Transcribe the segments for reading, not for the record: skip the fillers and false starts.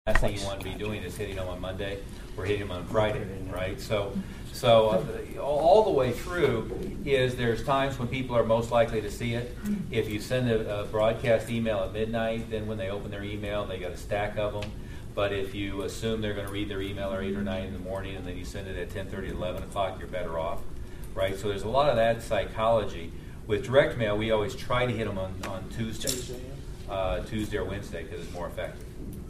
last thing you want to be doing is hitting them on Monday or hitting them on Friday, right? So all the way through is there's times when people are most likely to see it. If you send a broadcast email at midnight, then when they open their email, they got a stack of them. But if you assume they're going to read their email at 8 or 9 in the morning and then you send it at 10:30, 11 o'clock, you're better off, right? So there's a lot of that psychology. With direct mail, we always try to hit them on Tuesday or Wednesday because it's more effective.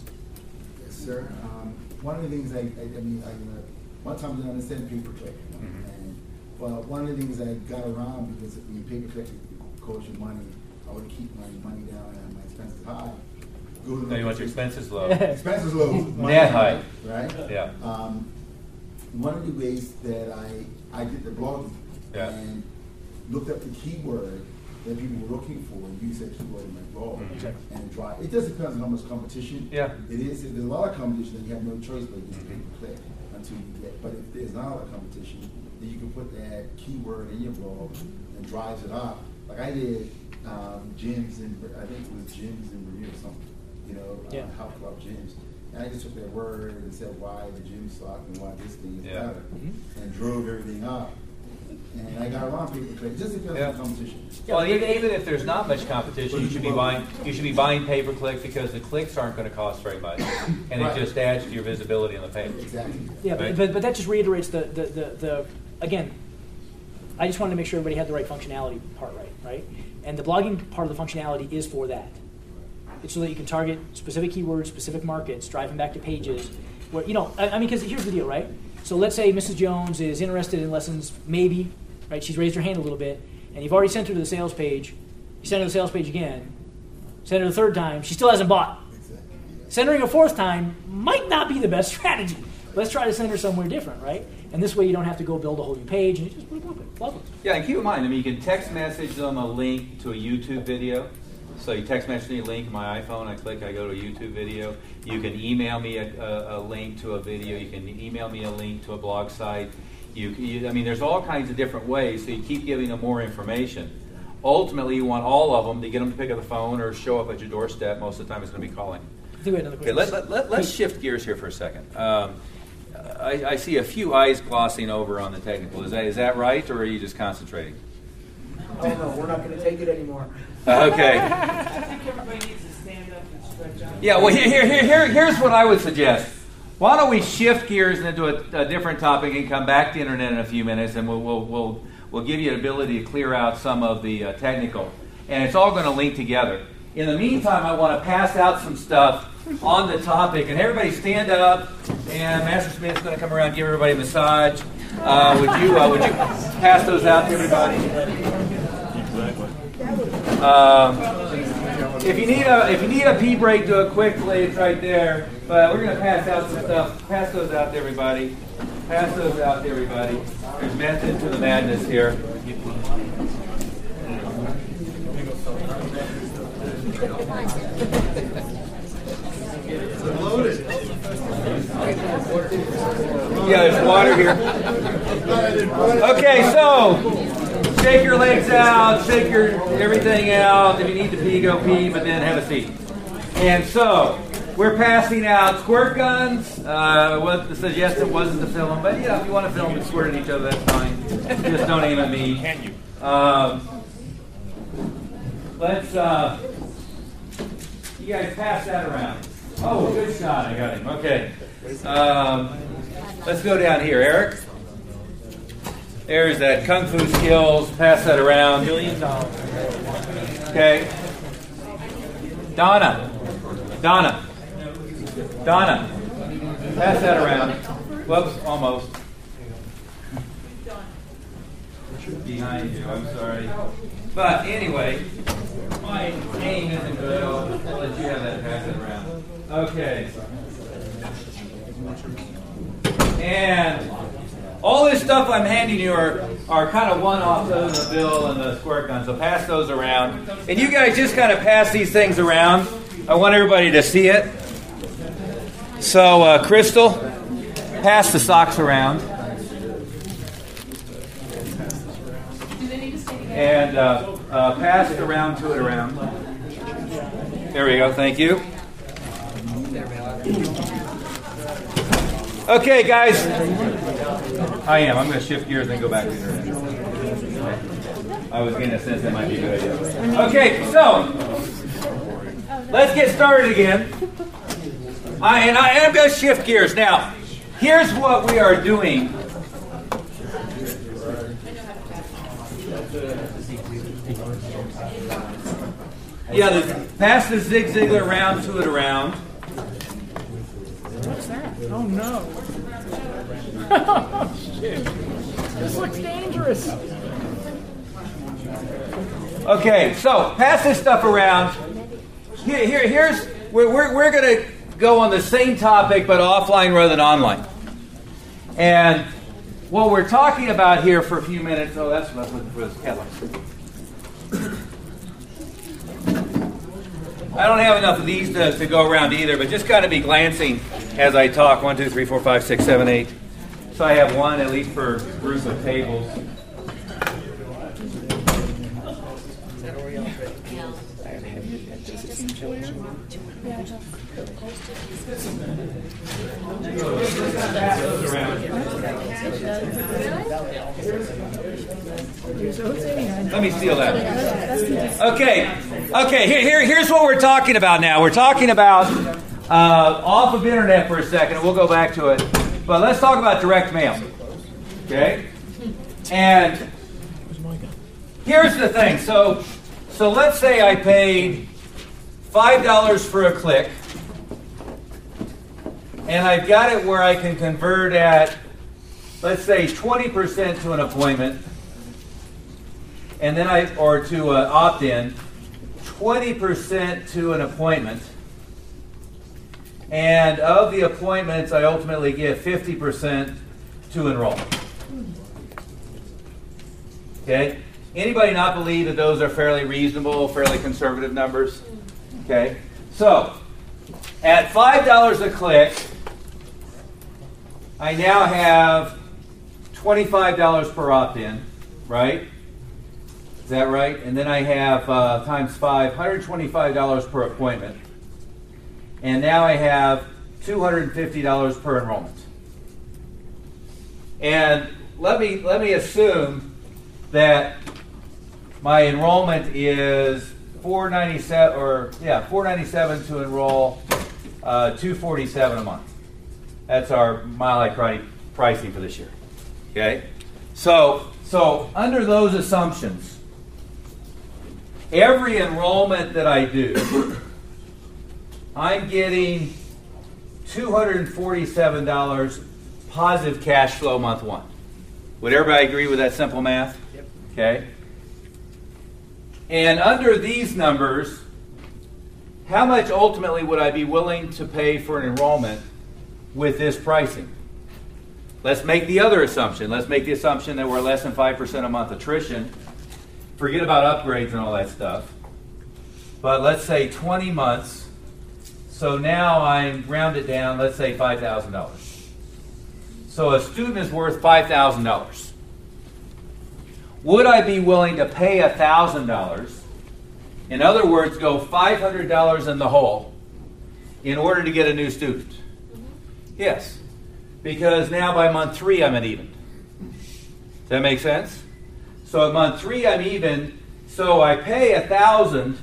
Sir, one of the things I one time I understand pay-per-click, but one of the things I got around because when you pay-per-click, it costs you money. I would keep my money down and my expenses high. No, you want your expenses low. Expenses low. Net high. Right? Yeah. One of the ways that I did the blogging and looked up the keyword that people were looking for and use that keyword in my blog and try. It just depends on how much competition it is. If there's a lot of competition, then you have no choice but to pay-per-click until you get. But if there's not a lot of competition, then you can put that keyword in your blog and drives it up. Like I did gyms in, I think it was gyms in Bermuda or something, health club gyms. And I just took that word and said why the gym suck and why this thing is better and drove everything up. And I got around pay-per-click just because of the competition. Well, even if there's not much competition, you should be buying pay-per-click because the clicks aren't going to cost very much, and it just adds to your visibility on the page. Exactly. Yeah, right? but that just reiterates the again. I just wanted to make sure everybody had the right functionality part right? And the blogging part of the functionality is for that. It's so that you can target specific keywords, specific markets, drive them back to pages. Where because here's the deal, right? So let's say Mrs. Jones is interested in lessons, maybe, right? She's raised her hand a little bit, and you've already sent her to the sales page. You send her to the sales page again. Send her the third time. She still hasn't bought. Exactly. Send her a fourth time might not be the best strategy. Let's try to send her somewhere different, right? And this way you don't have to go build a whole new page, and you just put it up. Lovely. Yeah, and keep in mind, you can text message them a link to a YouTube video. So you text message me a link on my iPhone, I go to a YouTube video. You can email me a link to a video. You can email me a link to a blog site. There's all kinds of different ways, so you keep giving them more information. Ultimately, you want all of them to get them to pick up the phone or show up at your doorstep. Most of the time it's going to be calling. I think we had another question. Let's shift gears here for a second. I see a few eyes glossing over on the technical. Is that right, or are you just concentrating? Oh no, we're not going to take it anymore. Okay. I think everybody needs to stand up and stretch out. Yeah, well, here's what I would suggest. Why don't we shift gears into a different topic and come back to internet in a few minutes, and we'll give you an ability to clear out some of the technical, and it's all going to link together. In the meantime, I want to pass out some stuff on the topic, and everybody stand up. And Master Smith's going to come around and give everybody a massage. Would you pass those out to everybody? If you need a pee break, do it quickly. It's right there. But we're going to pass out some stuff. Pass those out to everybody. Pass those out to everybody. There's method to the madness here. Yeah, there's water here. Okay, so shake your legs out, shake your everything out. If you need to pee, go pee, but then have a seat. And so we're passing out squirt guns. What the suggestion wasn't to film them, but if you want to film and squirt at each other, that's fine. Just don't aim at me. Can you? Let's. You guys pass that around. Oh, good shot. I got him. Okay. Let's go down here. Eric? There's that Kung Fu skills. Pass that around. $1 million. Okay. Donna. Pass that around. Whoops, almost. Behind you. I'm sorry. But anyway, my aim isn't good. I'll let you have that. Pass it around. Okay. And all this stuff I'm handing you are kind of one-off, those in the bill and the squirt gun. So pass those around. And you guys just kind of pass these things around. I want everybody to see it. So, Crystal, pass the socks around. And pass it around to it around. There we go. Thank you. Okay, guys. I am. I'm going to shift gears and go back to the internet. I was getting a sense that might be a good idea. Okay, so let's get started again. I am going to shift gears. Now, here's what we are doing. Yeah, pass the Zig Ziglar around to it around. What's that? Oh no. Oh shit. This looks dangerous. Okay, so pass this stuff around. Here's we're going to go on the same topic but offline rather than online. And what we're talking about here for a few minutes. Oh, that's what I was looking for. This catalog. I don't have enough of these to go around either, but just got to be glancing as I talk. 1, 2, 3, 4, 5, 6, 7, 8. So I have one at least per group of tables. Let me steal that. Okay. Here's what we're talking about now. We're talking about off of internet for a second, and we'll go back to it. But let's talk about direct mail. Okay? And here's the thing. So let's say I paid $5 for a click, and I've got it where I can convert at, let's say, 20% to an appointment, and then or to opt-in, 20% to an appointment, and of the appointments, I ultimately get 50% to enroll. Okay? Anybody not believe that those are fairly reasonable, fairly conservative numbers? Okay? So, at $5 a click, I now have $25 per opt-in, right? Is that right? And then I have times 5, $125 per appointment. And now I have $250 per enrollment. And let me assume that my enrollment is $497 to enroll, $247 a month. That's our Mile High pricing for this year. Okay? So under those assumptions, every enrollment that I do, I'm getting $247 positive cash flow month one. Would everybody agree with that simple math? Yep. Okay. And under these numbers, how much ultimately would I be willing to pay for an enrollment with this pricing? Let's make the other assumption. Let's make the assumption that we're less than 5% a month attrition. Forget about upgrades and all that stuff. But let's say 20 months. So now I'm rounded down, let's say $5,000. So a student is worth $5,000. Would I be willing to pay $1,000? In other words, go $500 in the hole in order to get a new student? Yes. Because now by month 3 I'm at even. Does that make sense? So at month 3 I'm even, so I pay $1,000.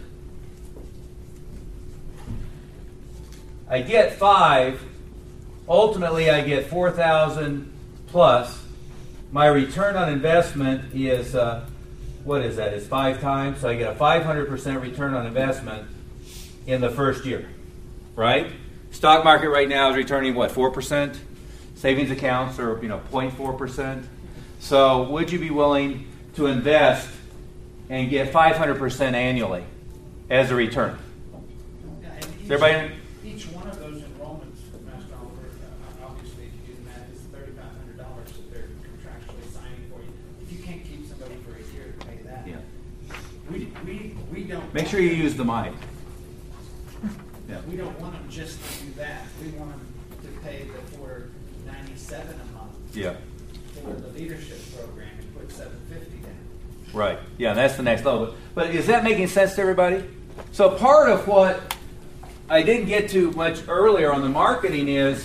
I get 5. Ultimately, I get 4,000 plus. My return on investment is, what is that? It's 5 times. So I get a 500% return on investment in the first year, right? Stock market right now is returning what, 4%? Savings accounts are 0.4%. So would you be willing to invest and get 500% annually as a return? Is everybody? Each one of those enrollments, Master Oliver, obviously, if you do the math, is $3,500 that they're contractually signing for you. If you can't keep somebody for a year to pay that, we don't. Make sure you use the mic. Yeah. We don't want them just to do that. We want them to pay the $497 a month. Yeah. For the leadership program and put $750 down. Right. Yeah, that's the next level. But is that making sense to everybody? So part of what I didn't get to much earlier on the marketing is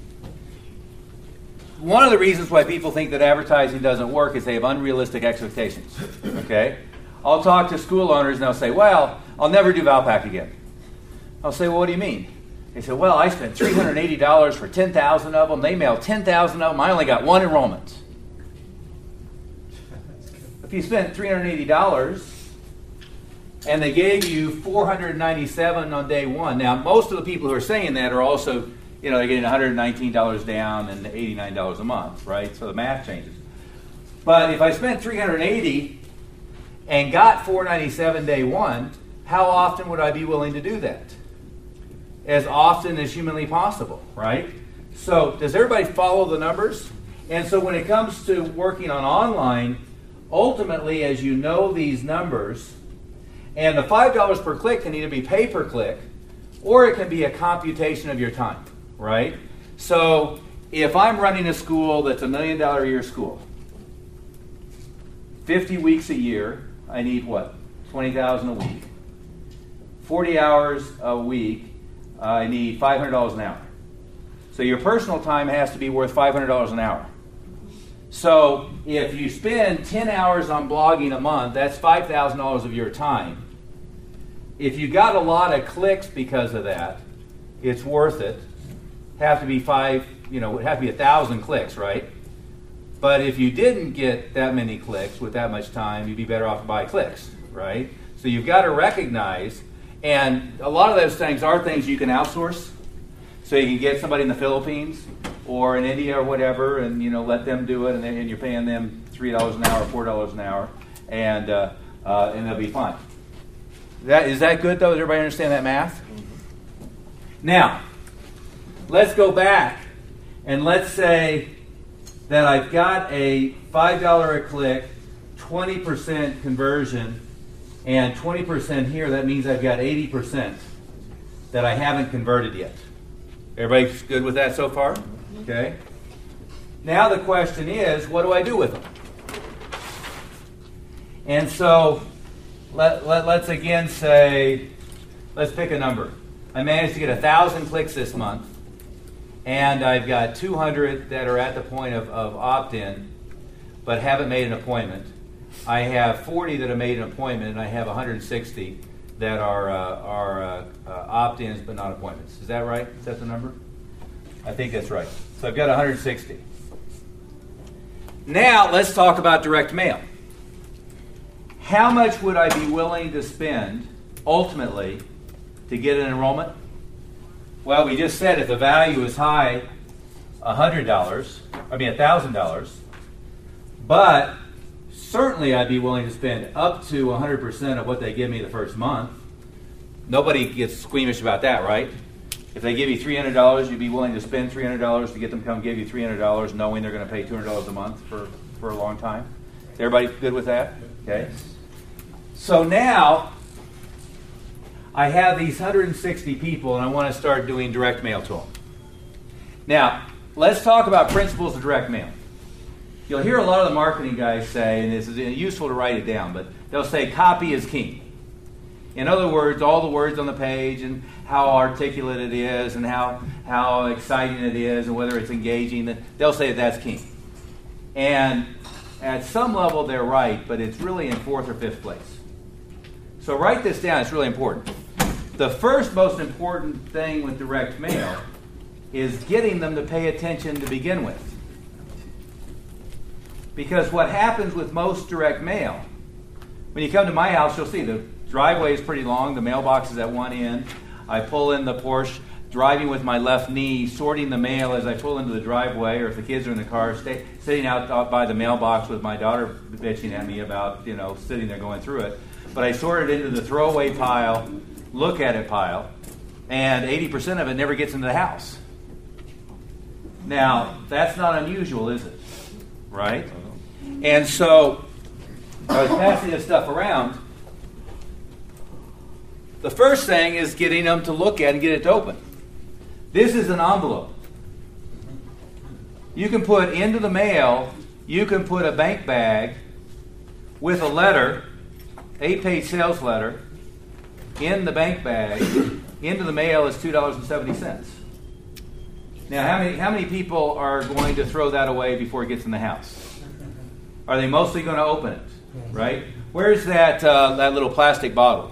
one of the reasons why people think that advertising doesn't work is they have unrealistic expectations. Okay? I'll talk to school owners and they'll say, well, I'll never do Valpak again. I'll say, well, what do you mean? They say, well, I spent $380 for 10,000 of them. They mailed 10,000 of them. I only got one enrollment. If you spent $380 and they gave you 497 on day one, now most of the people who are saying that are also, they're getting $119 down and $89 a month, right? So the math changes. But if I spent $380 and got 497 day one, how often would I be willing to do that? As often as humanly possible, right? So does everybody follow the numbers? And so when it comes to working on online, ultimately, as you know these numbers, and the $5 per click can either be pay per click, or it can be a computation of your time, right? So if I'm running a school that's $1 million a year school, 50 weeks a year, I need what? 20,000 a week. 40 hours a week, I need $500 an hour. So your personal time has to be worth $500 an hour. So if you spend 10 hours on blogging a month, that's $5,000 of your time. If you got a lot of clicks because of that, it's worth it. Have to be it would have to be 1,000 clicks, right? But if you didn't get that many clicks with that much time, you'd be better off to buy clicks, right? So you've got to recognize, and a lot of those things are things you can outsource. So you can get somebody in the Philippines or in India or whatever, and let them do it, and you're paying them $3 an hour, $4 an hour, and they'll be fine. Is that good though? Does everybody understand that math? Now, let's go back and let's say that I've got a $5 a click, 20% conversion, and 20% here. That means I've got 80% that I haven't converted yet. Everybody good with that so far? Okay. Now the question is, what do I do with them? And so let's again say, let's pick a number. I managed to get 1,000 clicks this month, and I've got 200 that are at the point of opt-in, but haven't made an appointment. I have 40 that have made an appointment, and I have 160 that are opt-ins but not appointments. Is that right? Is that the number? I think that's right. So I've got 160. Now let's talk about direct mail. How much would I be willing to spend ultimately to get an enrollment? Well, we just said if the value is high, $1,000, but certainly I'd be willing to spend up to 100% of what they give me the first month. Nobody gets squeamish about that, right? If they give you $300, you'd be willing to spend $300 to get them to come give you $300, knowing they're going to pay $200 a month for a long time. Is everybody good with that? Okay. So now I have these 160 people, and I want to start doing direct mail to them. Now, let's talk about principles of direct mail. You'll hear a lot of the marketing guys say, and this is useful to write it down, but they'll say copy is king. In other words, all the words on the page and how articulate it is and how exciting it is and whether it's engaging, they'll say that's king. And at some level they're right, but it's really in 4th or 5th place. So write this down, it's really important. The first most important thing with direct mail is getting them to pay attention to begin with. Because what happens with most direct mail, when you come to my house, you'll see the driveway is pretty long, the mailbox is at one end. I pull in the Porsche, driving with my left knee, sorting the mail as I pull into the driveway, or if the kids are in the car, sitting out by the mailbox with my daughter bitching at me about, sitting there going through it. But I sort it into the throwaway pile, look at it pile, and 80% of it never gets into the house. Now, that's not unusual, is it? Right? And so, I was passing this stuff around. The first thing is getting them to look at and get it to open. This is an envelope. You can put into the mail, you can put a bank bag with a letter, 8-page sales letter, in the bank bag, into the mail is $2.70. Now, how many people are going to throw that away before it gets in the house? Are they mostly going to open it? Right? Where's that little plastic bottle?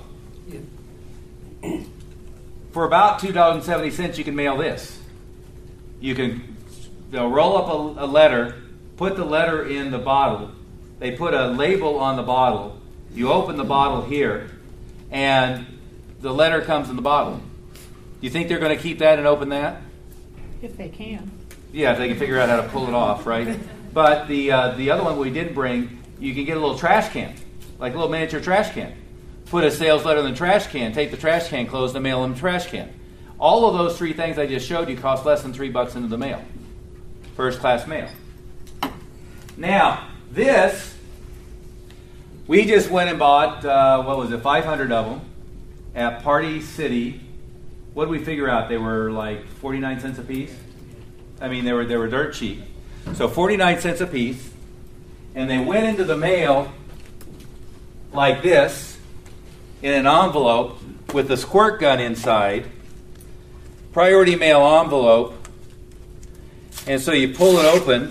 For about $2.70, you can mail this. They'll roll up a letter, put the letter in the bottle. They put a label on the bottle. You open the bottle here, and the letter comes in the bottle. You think they're going to keep that and open that? If they can. Yeah, if they can figure out how to pull it off, right? But the other one we did bring, you can get a little trash can, like a little miniature trash can. Put a sales letter in the trash can, take the trash can closed, and mail in the trash can. All of those three things I just showed you cost less than $3 into the mail. First class mail. Now, this, we just went and bought, 500 of them at Party City. What did we figure out? They were like 49 cents a piece. I mean, they were dirt cheap. So 49 cents a piece. And they went into the mail like this, in an envelope with the squirt gun inside. Priority mail envelope. And so you pull it open,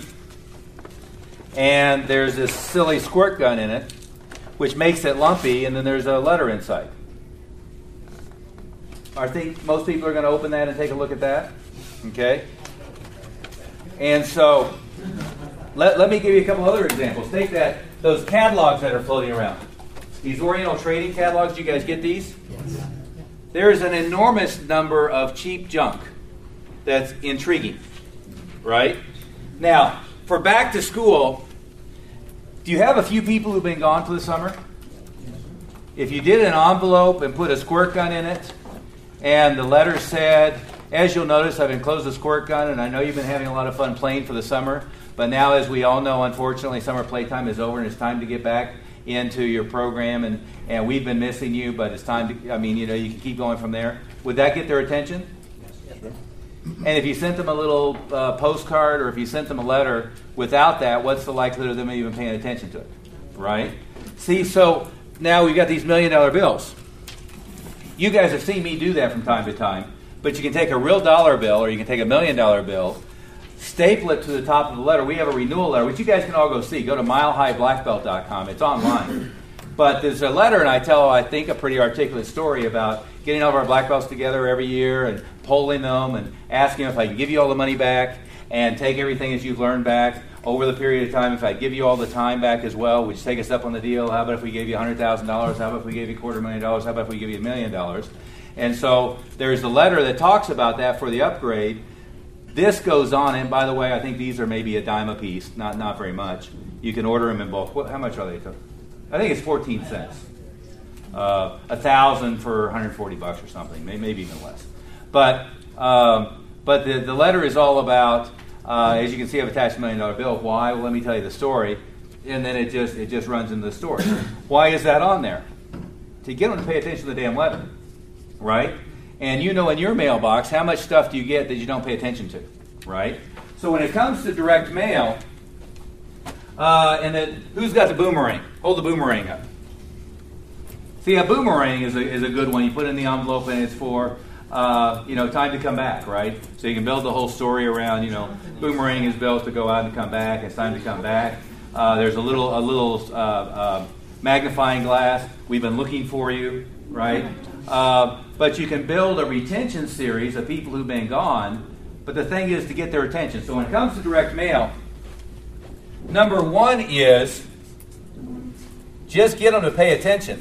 and there's this silly squirt gun in it, which makes it lumpy, and then there's a letter inside. I think most people are going to open that and take a look at that. Okay? And so, let me give you a couple other examples. Take those catalogs that are floating around. These Oriental Trading catalogs, do you guys get these? Yes. There is an enormous number of cheap junk that's intriguing, right? Now, for back to school, do you have a few people who've been gone for the summer? If you did an envelope and put a squirt gun in it, and the letter said, as you'll notice, I've enclosed a squirt gun, and I know you've been having a lot of fun playing for the summer, but now, as we all know, unfortunately, summer playtime is over, and it's time to get back into your program, and we've been missing you, but it's time to, you can keep going from there. Would that get their attention? Yes. And if you sent them a little postcard, or if you sent them a letter without that, what's the likelihood of them even paying attention to it? Right? See, so now we've got these $1 million bills. You guys have seen me do that from time to time, but you can take a real dollar bill, or you can take $1 million bill, staple it to the top of the letter. We have a renewal letter, which you guys can all go see. Go to milehighblackbelt.com. It's online. But there's a letter, and I tell, I think, a pretty articulate story about getting all of our black belts together every year and polling them and asking them if I can give you all the money back and take everything that you've learned back over the period of time. If I give you all the time back as well, which take us up on the deal. How about if we gave you $100,000? How about if we gave you $250,000? How about if we give you $1 million? And so there's a letter that talks about that for the upgrade. This goes on, and by the way, I think these are maybe a dime a piece, not very much. You can order them in bulk. How much are they? I think it's 14 cents. 1,000 for $140 or something, maybe even less. But the letter is all about, as you can see, I've attached $1 million bill. Why? Well, let me tell you the story, and then it just runs into the story. Why is that on there? To get them to pay attention to the damn letter, right? And you know in your mailbox, how much stuff do you get that you don't pay attention to, right? So when it comes to direct mail, and then who's got the boomerang? Hold the boomerang up. See, a boomerang is a good one. You put it in the envelope, and it's for time to come back, right? So you can build the whole story around, boomerang is built to go out and come back. It's time to come back. There's a little magnifying glass. We've been looking for you, right? But you can build a retention series of people who've been gone. But the thing is to get their attention. So when it comes to direct mail, number one is just get them to pay attention.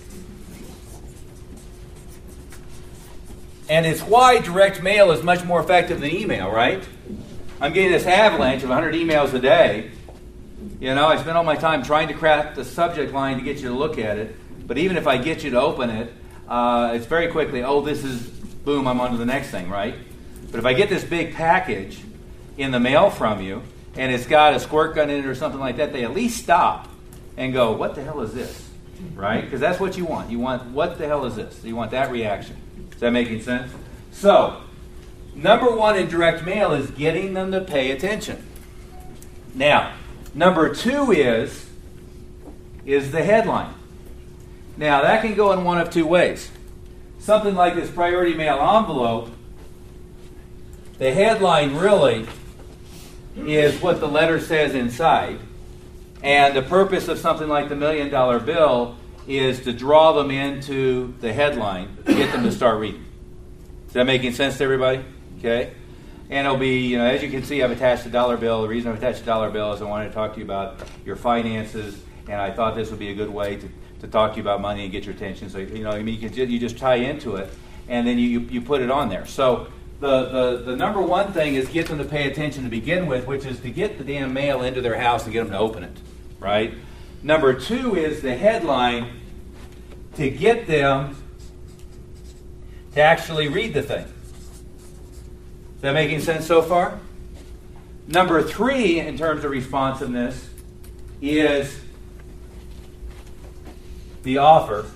And it's why direct mail is much more effective than email, right? I'm getting this avalanche of 100 emails a day. I spend all my time trying to craft the subject line to get you to look at it. But even if I get you to open it, it's very quickly, this is, boom, I'm on to the next thing, right? But if I get this big package in the mail from you, and it's got a squirt gun in it or something like that, they at least stop and go, what the hell is this? Right? Because that's what you want. You want, what the hell is this? You want that reaction. Is that making sense? So, number one in direct mail is getting them to pay attention. Now, number two is the headline. Now, that can go in one of two ways. something like this priority mail envelope, the headline really is what the letter says inside. And the purpose of something like the $1 million bill is to draw them into the headline, to get them to start reading. Is that making sense to everybody? Okay. And it'll be, as you can see, I've attached a dollar bill. The reason I've attached a dollar bill is I wanted to talk to you about your finances, and I thought this would be a good way to talk to you about money and get your attention. So, you just tie into it, and then you put it on there. So the number one thing is get them to pay attention to begin with, which is to get the damn mail into their house and get them to open it, right? Number two is the headline, to get them to actually read the thing. Is that making sense so far? Number three, in terms of responsiveness, is the offer.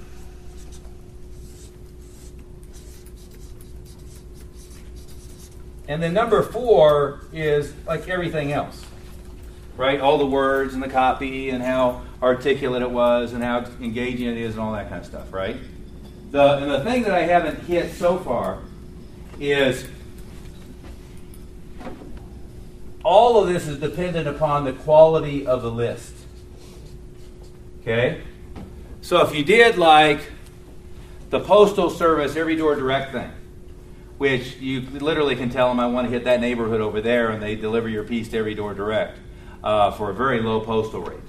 And then number four is like everything else, right? All the words and the copy and how articulate it was and how engaging it is and all that kind of stuff, right? And the thing that I haven't hit so far is all of this is dependent upon the quality of the list. Okay? So if you did like the Postal Service Every Door Direct thing, which you literally can tell them, I want to hit that neighborhood over there, and they deliver your piece to Every Door Direct for a very low postal rate.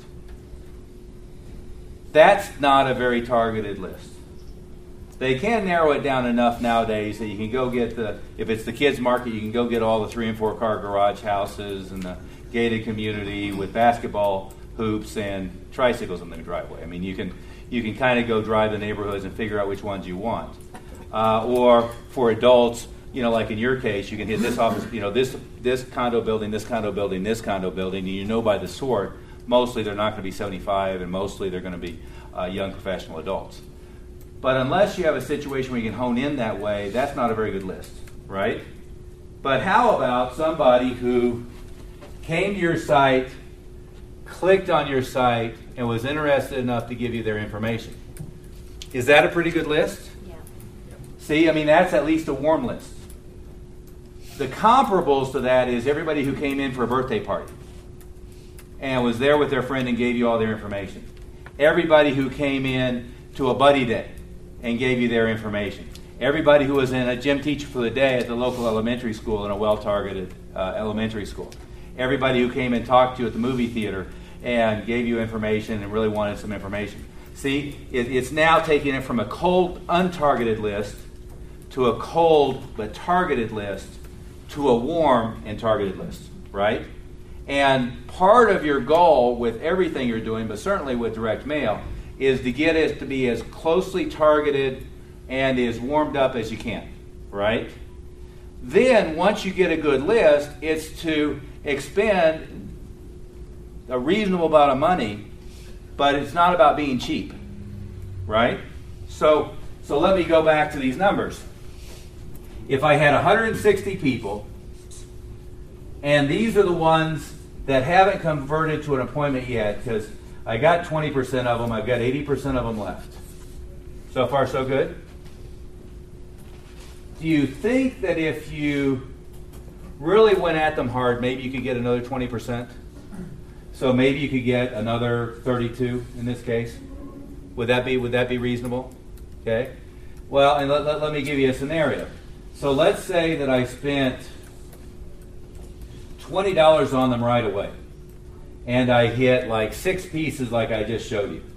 That's not a very targeted list. They can narrow it down enough nowadays that you can go get if it's the kids market, you can go get all the 3 and 4 car garage houses and the gated community with basketball hoops and tricycles in the driveway. I mean, you can kind of go drive the neighborhoods and figure out which ones you want. Or for adults, like in your case, you can hit this office, this condo building, this condo building, this condo building, and by the sort, mostly they're not going to be 75, and mostly they're going to be young professional adults. But unless you have a situation where you can hone in that way, that's not a very good list, right? But how about somebody who came to your site, clicked on your site, and was interested enough to give you their information? Is that a pretty good list? Yeah. See, that's at least a warm list. The comparables to that is everybody who came in for a birthday party and was there with their friend and gave you all their information. Everybody who came in to a buddy day and gave you their information. Everybody who was in a gym teacher for the day at the local elementary school in a well-targeted elementary school. Everybody who came and talked to you at the movie theater and gave you information and really wanted some information. See, it's now taking it from a cold, untargeted list to a cold but targeted list to a warm and targeted list, right? And part of your goal with everything you're doing, but certainly with direct mail, is to get it to be as closely targeted and as warmed up as you can, right? Then, once you get a good list, it's to expend a reasonable amount of money, but it's not about being cheap, right? So let me go back to these numbers. If I had 160 people, and these are the ones that haven't converted to an appointment yet, because I got 20% of them, I've got 80% of them left. So far, so good? Do you think that if you really went at them hard, maybe you could get another 20%? So maybe you could get another 32 in this case? Would that be reasonable? Okay. Well, and let me give you a scenario. So let's say that I spent $20 on them right away, and I hit like 6 pieces like I just showed you.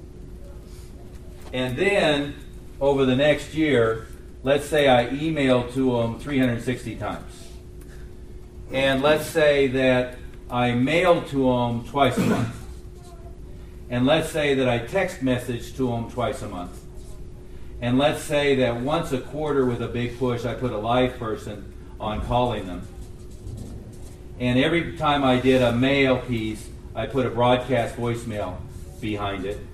And then over the next year, let's say I emailed to them 360 times. And let's say that I mailed to them twice a month. And let's say that I text messaged to them twice a month. And let's say that once a quarter with a big push, I put a live person on calling them. And every time I did a mail piece, I put a broadcast voicemail behind it.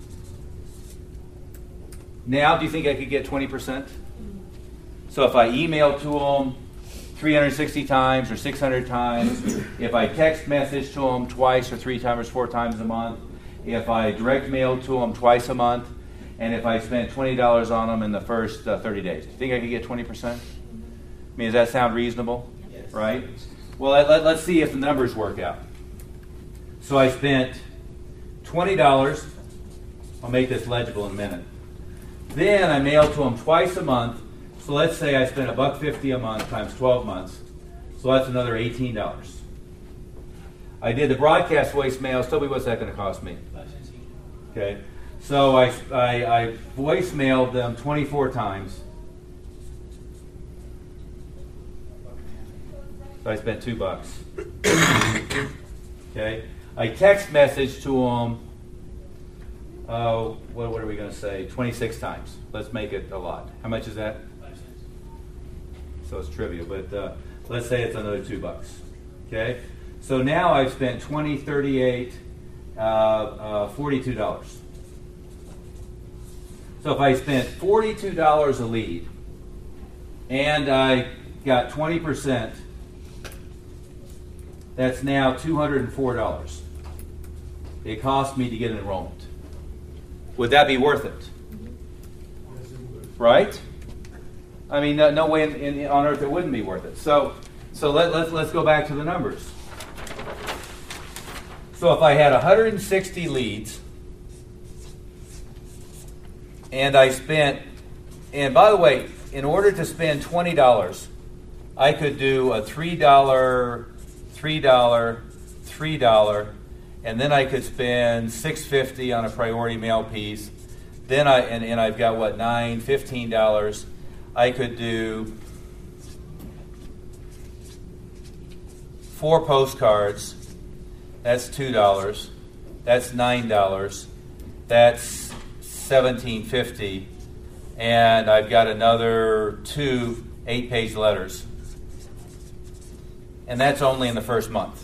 Now, do you think I could get 20%? So if I email to them 360 times or 600 times, if I text message to them twice or 3 times or 4 times a month, if I direct mail to them twice a month, and if I spent $20 on them in the first 30 days. Do you think I could get 20%? I mean, does that sound reasonable? Yes. Right? Well, let's see if the numbers work out. So I spent $20. I'll make this legible in a minute. Then I mailed to them twice a month. So let's say I spent $1.50 a month times 12 months. So that's another $18. I did the broadcast voicemails. Toby, what's that going to cost me? 5 cents each. Okay. So I voicemailed them 24 times. So I spent $2. Okay. I text messaged to them, what are we going to say, 26 times. Let's make it a lot. How much is that? 5 cents. So it's trivia, but let's say it's another $2. Okay? So now I've spent $20, $38, $42. So if I spent $42 a lead and I got 20%, that's now $204. It cost me to get an enrollment. Would that be worth it? Right? I mean, no way on earth it wouldn't be worth it. So let's go back to the numbers. So if I had 160 leads, and I spent, and by the way, in order to spend $20, I could do a $3, $3, $3, and then I could spend $6.50 on a priority mail piece. Then I've got what, $9, $15. I could do 4 postcards. That's $2. That's $9. That's $17.50. And I've got another 2 8-page letters. And that's only in the first month.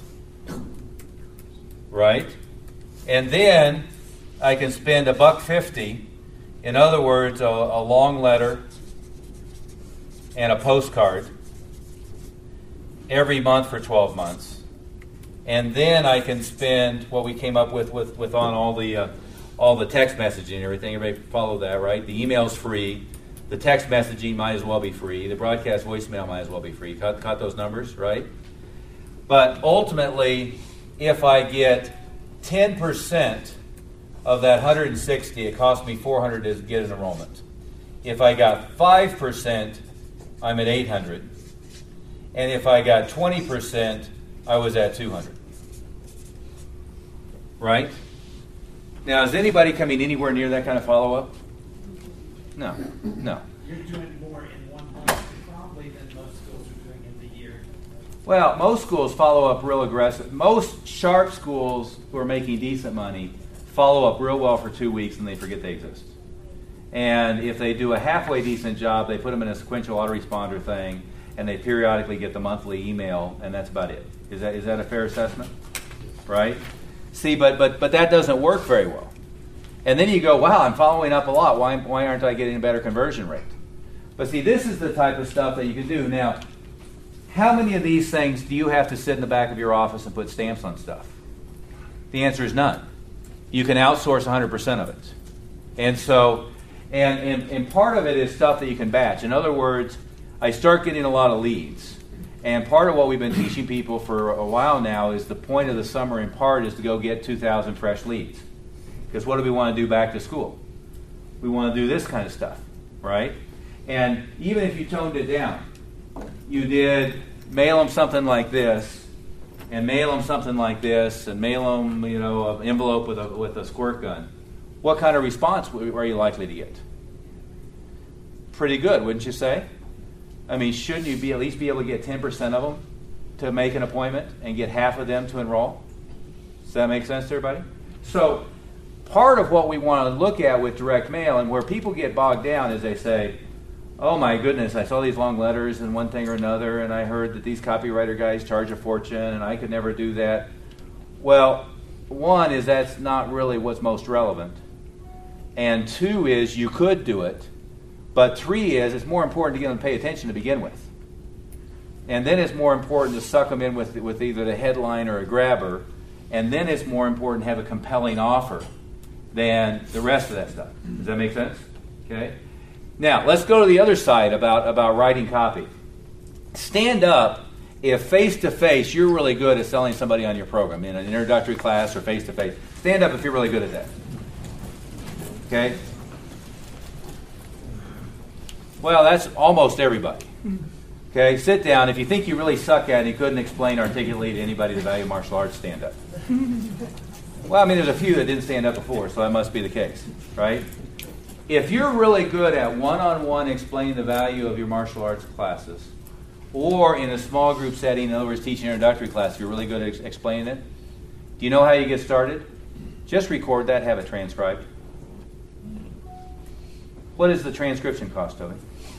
Right? And then I can spend $1.50. In other words, a long letter and a postcard every month for 12 months. And then I can spend what we came up with on all the text messaging and everything. Everybody follow that, right? The email's free. The text messaging might as well be free. The broadcast voicemail might as well be free. Caught those numbers, right? But ultimately, if I get 10% of that 160, it cost me $400 to get an enrollment. If I got 5%, I'm at $800. And if I got 20%, I was at $200. Right? Now, is anybody coming anywhere near that kind of follow-up? No. You're doing more in 1 month probably than most schools are doing in the year. Well, most schools follow up real aggressive. Most sharp schools who are making decent money follow up real well for 2 weeks and they forget they exist. And if they do a halfway decent job, they put them in a sequential autoresponder thing, and they periodically get the monthly email, and that's about it. Is that a fair assessment? Right? See, but that doesn't work very well. And then you go, wow, I'm following up a lot. Why aren't I getting a better conversion rate? But see, this is the type of stuff that you can do. Now, how many of these things do you have to sit in the back of your office and put stamps on stuff? The answer is none. You can outsource 100% of it. And so, and part of it is stuff that you can batch. In other words, I start getting a lot of leads. And part of what we've been teaching people for a while now is the point of the summer in part is to go get 2,000 fresh leads. Because what do we want to do back to school? We want to do this kind of stuff, right? And even if you toned it down, you did mail them something like this, and mail them something like this, and mail them, an envelope with a squirt gun. What kind of response are you likely to get? Pretty good, wouldn't you say? I mean, shouldn't you at least be able to get 10% of them to make an appointment and get half of them to enroll? Does that make sense to everybody? So part of what we want to look at with direct mail, and where people get bogged down, is they say, oh my goodness, I saw these long letters and one thing or another, and I heard that these copywriter guys charge a fortune, and I could never do that. Well, one is that's not really what's most relevant. And 2 is you could do it. But 3 is it's more important to get them to pay attention to begin with. And then it's more important to suck them in with either the headline or a grabber. And then it's more important to have a compelling offer than the rest of that stuff. Does that make sense? Okay. Now, let's go to the other side about writing copy. Stand up if face-to-face you're really good at selling somebody on your program in an introductory class or face-to-face. Stand up if you're really good at that. Okay? Well, that's almost everybody. Okay? Sit down. If you think you really suck at it and you couldn't explain articulately to anybody the value of martial arts, stand up. Well, I mean, there's a few that didn't stand up before, so that must be the case, right? If you're really good at one-on-one explaining the value of your martial arts classes, or in a small group setting, in other words, teaching an introductory class, you're really good at explaining it, do you know how you get started? Just record that, have it transcribed. What is the transcription cost, Toby?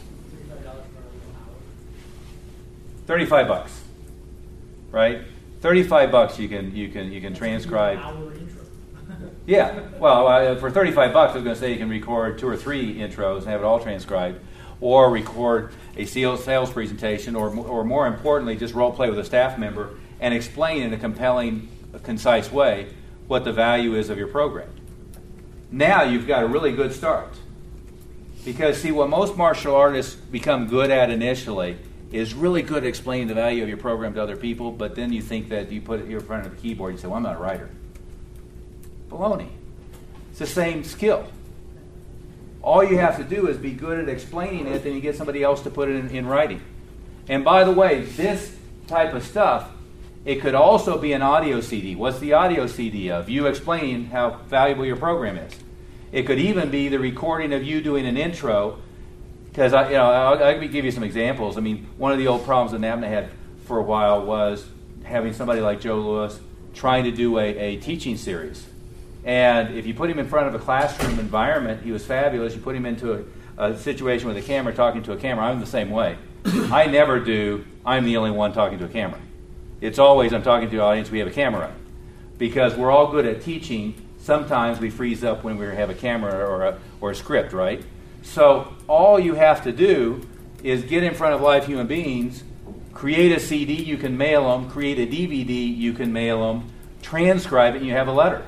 $35, right? $35 you can transcribe. Yeah, well, for $35, I was going to say you can record 2 or 3 intros and have it all transcribed, or record a sales presentation, or more importantly, just role play with a staff member and explain in a compelling, concise way what the value is of your program. Now you've got a really good start. Because, see, what most martial artists become good at initially is really good at explaining the value of your program to other people, but then you think that you put it in front of the keyboard and you say, well, I'm not a writer. Baloney. It's the same skill. All you have to do is be good at explaining it, then you get somebody else to put it in writing. And by the way, this type of stuff, it could also be an audio CD. What's the audio CD of? You explaining how valuable your program is. It could even be the recording of you doing an intro, because I'll give you some examples. I mean, one of the old problems that NABNA had for a while was having somebody like Joe Lewis trying to do a teaching series. And if you put him in front of a classroom environment, he was fabulous. You put him into a situation with a camera, talking to a camera. I'm the same way. I never do, I'm the only one talking to a camera. It's always, I'm talking to the audience, we have a camera. Because we're all good at teaching. Sometimes we freeze up when we have a camera or a script, right? So all you have to do is get in front of live human beings, create a CD, you can mail them, create a DVD, you can mail them, transcribe it, and you have a letter.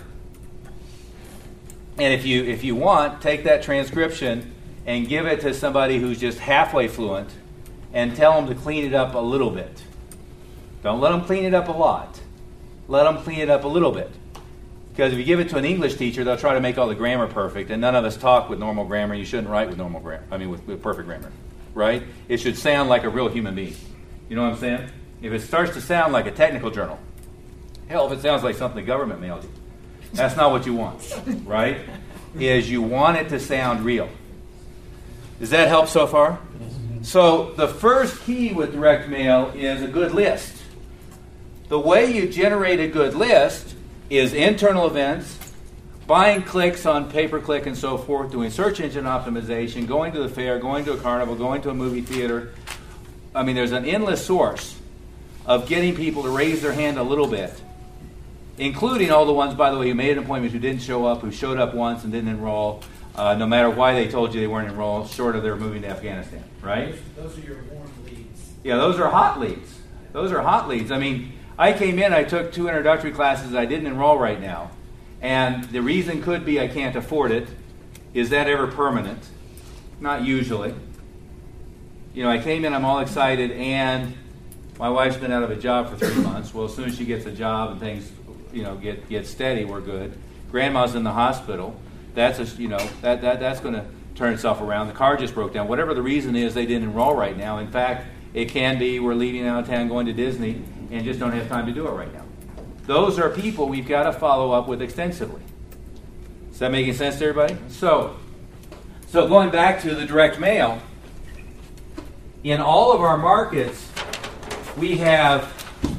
And if you want, take that transcription and give it to somebody who's just halfway fluent and tell them to clean it up a little bit. Don't let them clean it up a lot. Let them clean it up a little bit. Because if you give it to an English teacher, they'll try to make all the grammar perfect, and none of us talk with normal grammar. You shouldn't write with normal grammar. I mean, with perfect grammar, right? It should sound like a real human being. You know what I'm saying? If it starts to sound like a technical journal, hell, if it sounds like something the government mailed you, that's not what you want, right? Is you want it to sound real. Does that help so far? So the first key with direct mail is a good list. The way you generate a good list is internal events, buying clicks on pay-per-click and so forth, doing search engine optimization, going to the fair, going to a carnival, going to a movie theater. I mean, there's an endless source of getting people to raise their hand a little bit, including all the ones, by the way, who made an appointment, who didn't show up, who showed up once and didn't enroll, no matter why they told you they weren't enrolled, short of their moving to Afghanistan, right? Those are your warm leads. Yeah, those are hot leads. Those are hot leads. I mean, I came in, I took 2 introductory classes I didn't enroll right now. And the reason could be I can't afford it. Is that ever permanent? Not usually. You know, I came in, I'm all excited, and my wife's been out of a job for 3 months. Well, as soon as she gets a job and things, get steady, we're good. Grandma's in the hospital. That's that's going to turn itself around. The car just broke down. Whatever the reason is, they didn't enroll right now. In fact, it can be we're leaving out of town, going to Disney, and just don't have time to do it right now. Those are people we've got to follow up with extensively. Is that making sense to everybody? So going back to the direct mail, in all of our markets, we have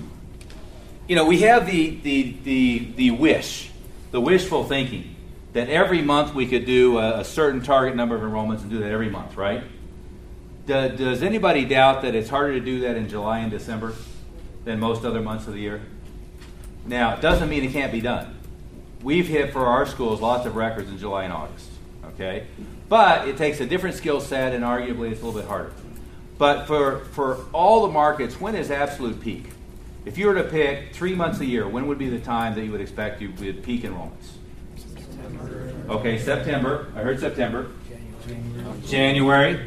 the wish, the wishful thinking that every month we could do a certain target number of enrollments and do that every month, right? Does anybody doubt that it's harder to do that in July and December than most other months of the year? Now, it doesn't mean it can't be done. We've hit, for our schools, lots of records in July and August, okay? But it takes a different skill set, and arguably it's a little bit harder. But for all the markets, when is absolute peak? If you were to pick 3 months a year, when would be the time that you would expect you would peak enrollments? Okay, September. I heard September. January.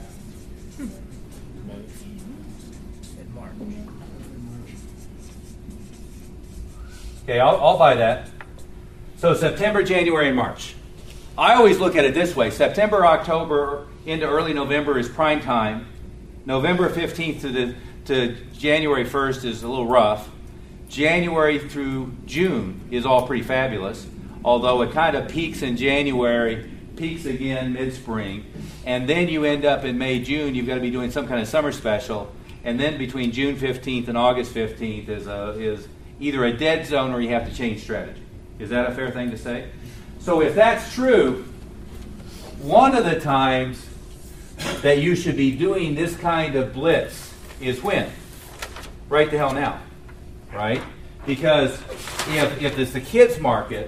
Okay, I'll buy that. So September, January, and March. I always look at it this way. September, October, into early November is prime time. November 15th to January 1st is a little rough. January through June is all pretty fabulous, although it kind of peaks in January, peaks again mid-spring, and then you end up in May, June, you've got to be doing some kind of summer special, and then between June 15th and August 15th is either a dead zone or you have to change strategy. Is that a fair thing to say? So if that's true, one of the times that you should be doing this kind of blitz is when? Right the hell now, right? Because if it's the kids market,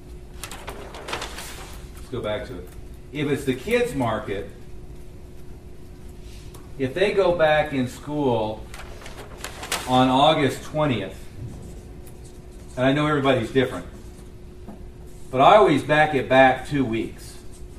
let's go back to it. If it's the kids market, if they go back in school on August 20th, and I know everybody's different, but I always back it back 2 weeks.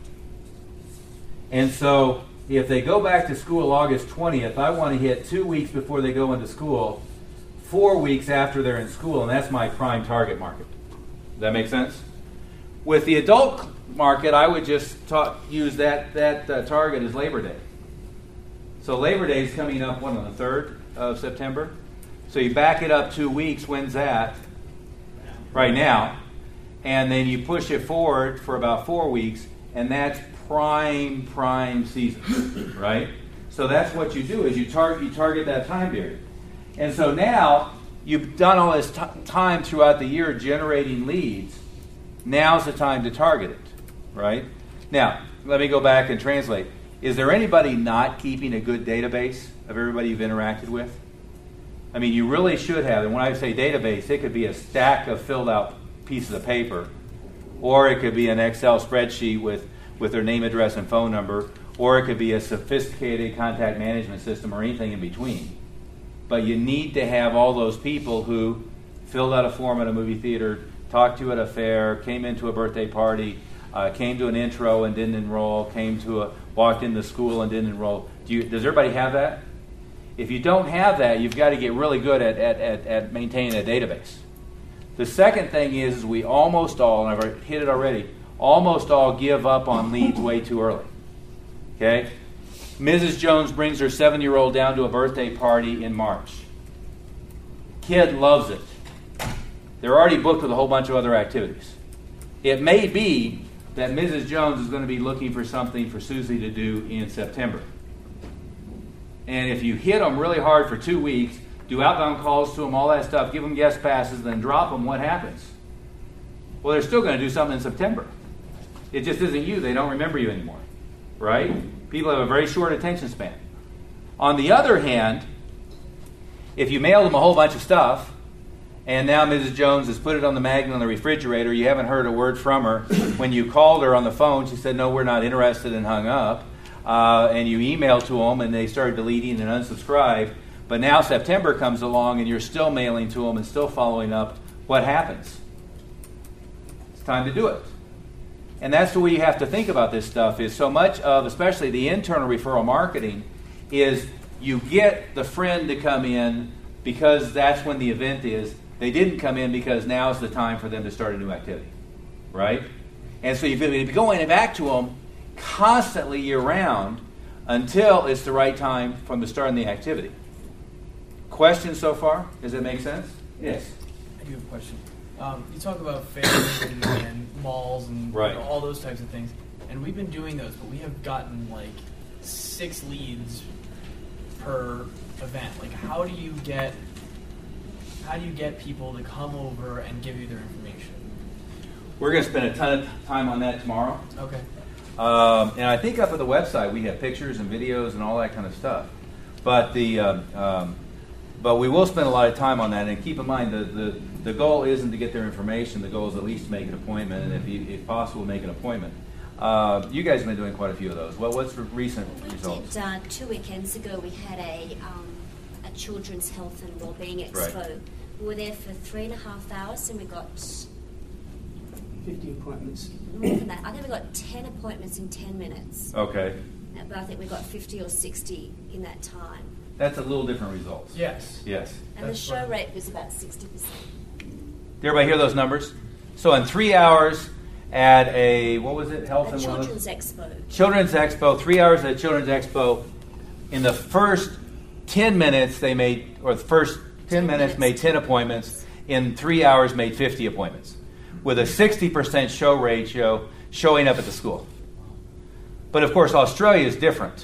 And so if they go back to school August 20th, I want to hit 2 weeks before they go into school, 4 weeks after they're in school, and that's my prime target market. Does that make sense? With the adult market, I would just use that target as Labor Day. So Labor Day is coming up, on the 3rd of September? So you back it up 2 weeks. When's that? Right now. And then you push it forward for about 4 weeks, and that's prime season, right? So that's what you do, is you target that time period. And so now you've done all this time throughout the year generating leads. Now's the time to target it, right? Now, let me go back and translate. Is there anybody not keeping a good database of everybody you've interacted with? I mean, you really should have. And when I say database, it could be a stack of filled out pieces of paper, or it could be an Excel spreadsheet with their name, address, and phone number, or it could be a sophisticated contact management system or anything in between. But you need to have all those people who filled out a form at a movie theater, talked to you at a fair, came into a birthday party, came to an intro and didn't enroll, walked into school and didn't enroll. Does everybody have that? If you don't have that, you've got to get really good at maintaining a database. The second thing is we almost all, and I've hit it already, almost all give up on leads way too early. Okay? Mrs. Jones brings her 7-year-old down to a birthday party in March. Kid loves it. They're already booked with a whole bunch of other activities. It may be that Mrs. Jones is going to be looking for something for Susie to do in September. And if you hit them really hard for 2 weeks, do outbound calls to them, all that stuff, give them guest passes, then drop them, what happens? Well, they're still going to do something in September. It just isn't you. They don't remember you anymore, right? People have a very short attention span. On the other hand, if you mail them a whole bunch of stuff, and now Mrs. Jones has put it on the magnet on the refrigerator, you haven't heard a word from her. When you called her on the phone, she said, no, we're not interested, and hung up. And you emailed to them, and they started deleting and unsubscribed. But now September comes along, and you're still mailing to them and still following up. What happens? It's time to do it. And that's the way you have to think about this stuff, is so much of, especially the internal referral marketing, is you get the friend to come in because that's when the event is. They didn't come in because now's the time for them to start a new activity, right? And so you've got to be going back to them constantly year-round until it's the right time from the start of the activity. Questions so far? Does that make sense? Yes. I do have a question. You talk about fairs and malls and right. All those types of things, and we've been doing those, but we have gotten like 6 leads per event. Like, how do you get people to come over and give you their information? We're going to spend a ton of time on that tomorrow. Okay. And I think up at the website we have pictures and videos and all that kind of stuff. But but we will spend a lot of time on that. And keep in mind, the goal isn't to get their information. The goal is at least to make an appointment, and if possible, make an appointment. You guys have been doing quite a few of those. Well, what's the recent results? We did 2 weekends ago. We had a children's health and wellbeing expo. Right. We were there for 3.5 hours, and we got 50 appointments. More than that. I think we got 10 appointments in 10 minutes. Okay. But I think we got 50 or 60 in that time. That's a little different results. Yes. Yes. And the show rate was about 60%. Did everybody hear those numbers? So in 3 hours at a, what was it, Health A and Wellness? Children's Expo. Children's Expo, 3 hours at Children's Expo. In the first 10 minutes, they made, or the first 10 minutes made 10 appointments. In 3 hours, made 50 appointments. With a 60% show ratio showing up at the school. But of course, Australia is different.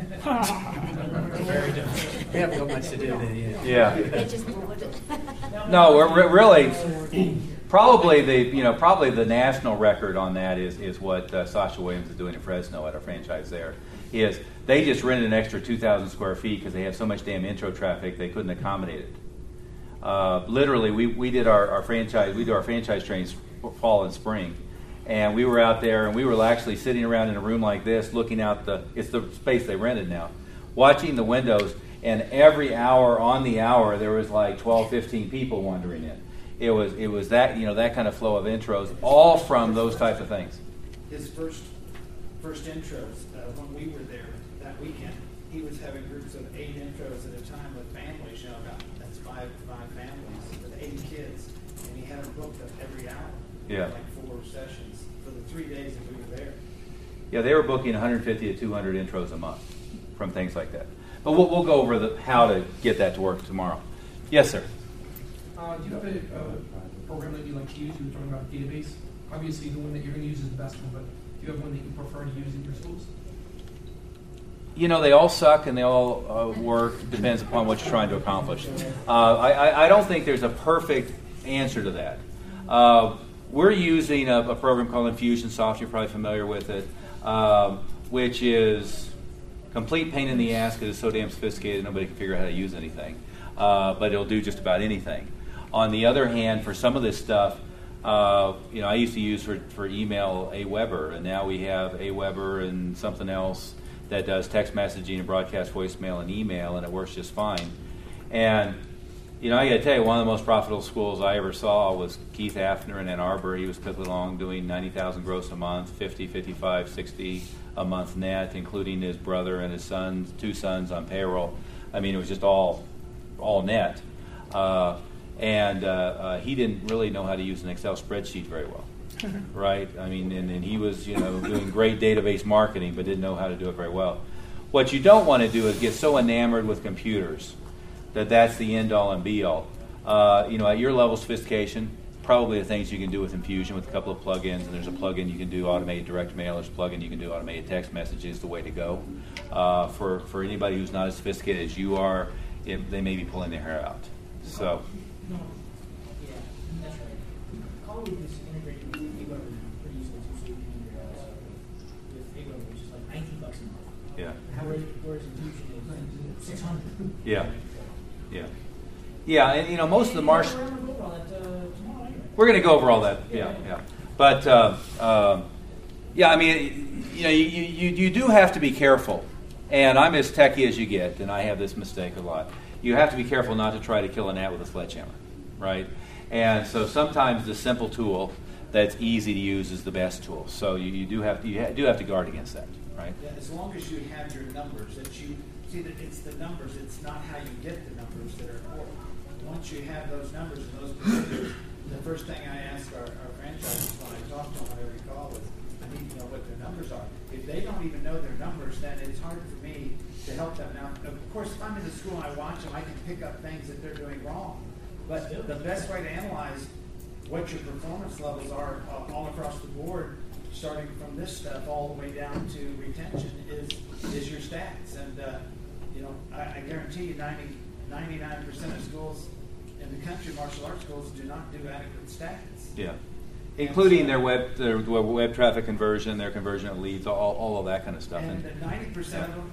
Very different. We haven't got much to do there yet. Yeah. They're just bored. No, we're really probably the national record on that is what Sasha Williams is doing in Fresno at our franchise there. Is they just rented an extra 2,000 square feet because they have so much damn intro traffic they couldn't accommodate it. Literally, we did our franchise trainings fall and spring, and we were out there and we were actually sitting around in a room like this, looking out it's the space they rented now, watching the windows. And every hour on the hour, there was like 12, 15 people wandering in. It was that that kind of flow of intros, all from those types of things. His first intros, when we were there that weekend, he was having groups of 8 intros at a time with families. That's five families with 80 kids, and he had them booked up every hour. Yeah. Like 4 sessions for the 3 days that we were there. Yeah, they were booking 150 to 200 intros a month from things like that. But we'll go over how to get that to work tomorrow. Yes, sir. Do you have a program that you like to use? You were talking about database. Obviously, the one that you're going to use is the best one, but do you have one that you prefer to use in your schools? They all suck and they all work. Depends upon what you're trying to accomplish. I don't think there's a perfect answer to that. We're using a program called Infusionsoft. You're probably familiar with it, which is complete pain in the ass because it's so damn sophisticated nobody can figure out how to use anything. But it'll do just about anything. On the other hand, for some of this stuff, I used to use for email Aweber, and now we have Aweber and something else that does text messaging and broadcast voicemail and email, and it works just fine. And I got to tell you, one of the most profitable schools I ever saw was Keith Hafner in Ann Arbor. He was clicking along doing 90,000 gross a month, 50, 55, 60 a month net, including his brother and his sons, 2 sons on payroll. I mean, it was just all net. And he didn't really know how to use an Excel spreadsheet very well, right? I mean, and he was, doing great database marketing, but didn't know how to do it very well. What you don't want to do is get so enamored with computers that's the end-all and be-all. At your level of sophistication, probably the things you can do with Infusion with a couple of plugins, and there's a plugin you can do automated direct mail, there's a plugin you can do automated text messages, the way to go. For anybody who's not as sophisticated as you are, they may be pulling their hair out. So. No. Yeah, that's right. Colleague is integrated with Aweber now pretty easily too, so you can integrate with Aweber, which is like $19 a month. Yeah. Whereas Infusion is 600. Yeah. Yeah. Yeah, and most of the Marsh. We're going to go over all that. Yeah. But I mean, you do have to be careful. And I'm as techie as you get, and I have this mistake a lot. You have to be careful not to try to kill a gnat with a sledgehammer, right? And so sometimes the simple tool that's easy to use is the best tool. So you do have to guard against that, right? Yeah, as long as you have your numbers, that you see that it's the numbers, it's not how you get the numbers that are important. Once you have those numbers and those procedures, the first thing I ask our franchises when I talk to them on every call is, I need to know what their numbers are. If they don't even know their numbers, then it's hard for me to help them. Now, of course, if I'm in the school and I watch them, I can pick up things that they're doing wrong. But the best way to analyze what your performance levels are all across the board, starting from this stuff all the way down to retention, is your stats. And I guarantee you 99% of schools in the country, martial arts schools, do not do adequate stats. Yeah. Including their web traffic conversion, their conversion of leads, all of that kind of stuff. And 90% of them,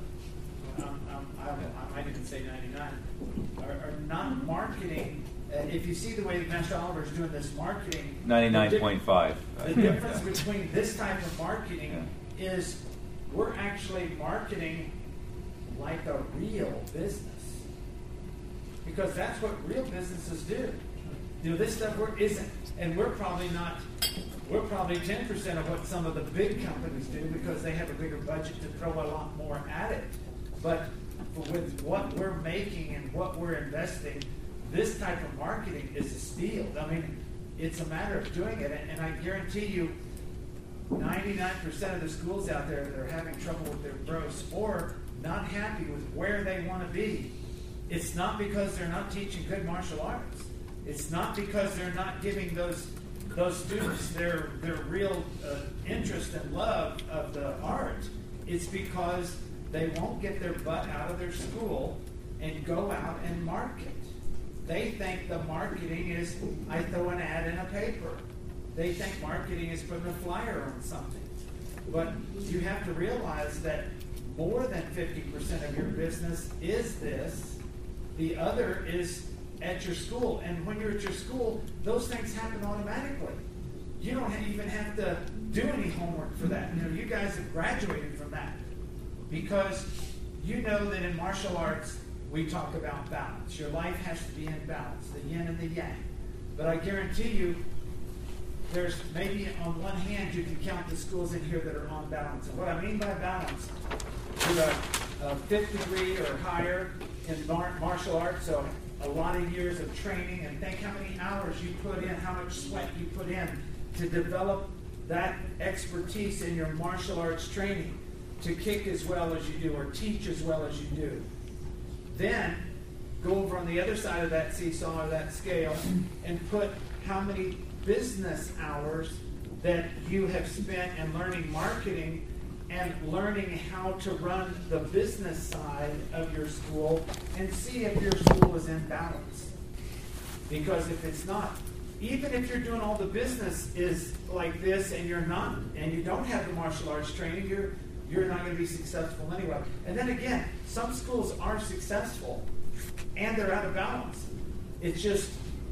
I might even say 99, are not marketing. If you see the way Master Oliver is doing this marketing, 99.5. The difference between this type of marketing is we're actually marketing like a real business, because that's what real businesses do. This stuff isn't, and we're probably not we're probably 10% of what some of the big companies do because they have a bigger budget to throw a lot more at it. But with what we're making and what we're investing, this type of marketing is a steal. I mean, it's a matter of doing it, and I guarantee you 99% of the schools out there that are having trouble with their growth or not happy with where they want to be, it's not because they're not teaching good martial arts. It's not because they're not giving those students their real interest and love of the art. It's because they won't get their butt out of their school and go out and market. They think the marketing is, I throw an ad in a paper. They think marketing is putting a flyer on something. But you have to realize that more than 50% of your business is this. The other is at your school. And when you're at your school, those things happen automatically. You don't even have to do any homework for that. You know, you guys have graduated from that. Because you know that in martial arts, we talk about balance. Your life has to be in balance, the yin and the yang. But I guarantee you, there's maybe on one hand you can count the schools in here that are on balance. And what I mean by balance, you're a fifth degree or higher in martial arts, so a lot of years of training, and think how many hours you put in, how much sweat you put in to develop that expertise in your martial arts training to kick as well as you do or teach as well as you do. Then go over on the other side of that seesaw or that scale and put how many business hours that you have spent in learning marketing and learning how to run the business side of your school and see if your school is in balance. Because if it's not, even if you're doing all the business is like this and you're not, and you don't have the martial arts training, you're not going to be successful anyway. And then again, some schools are successful and they're out of balance. It's just,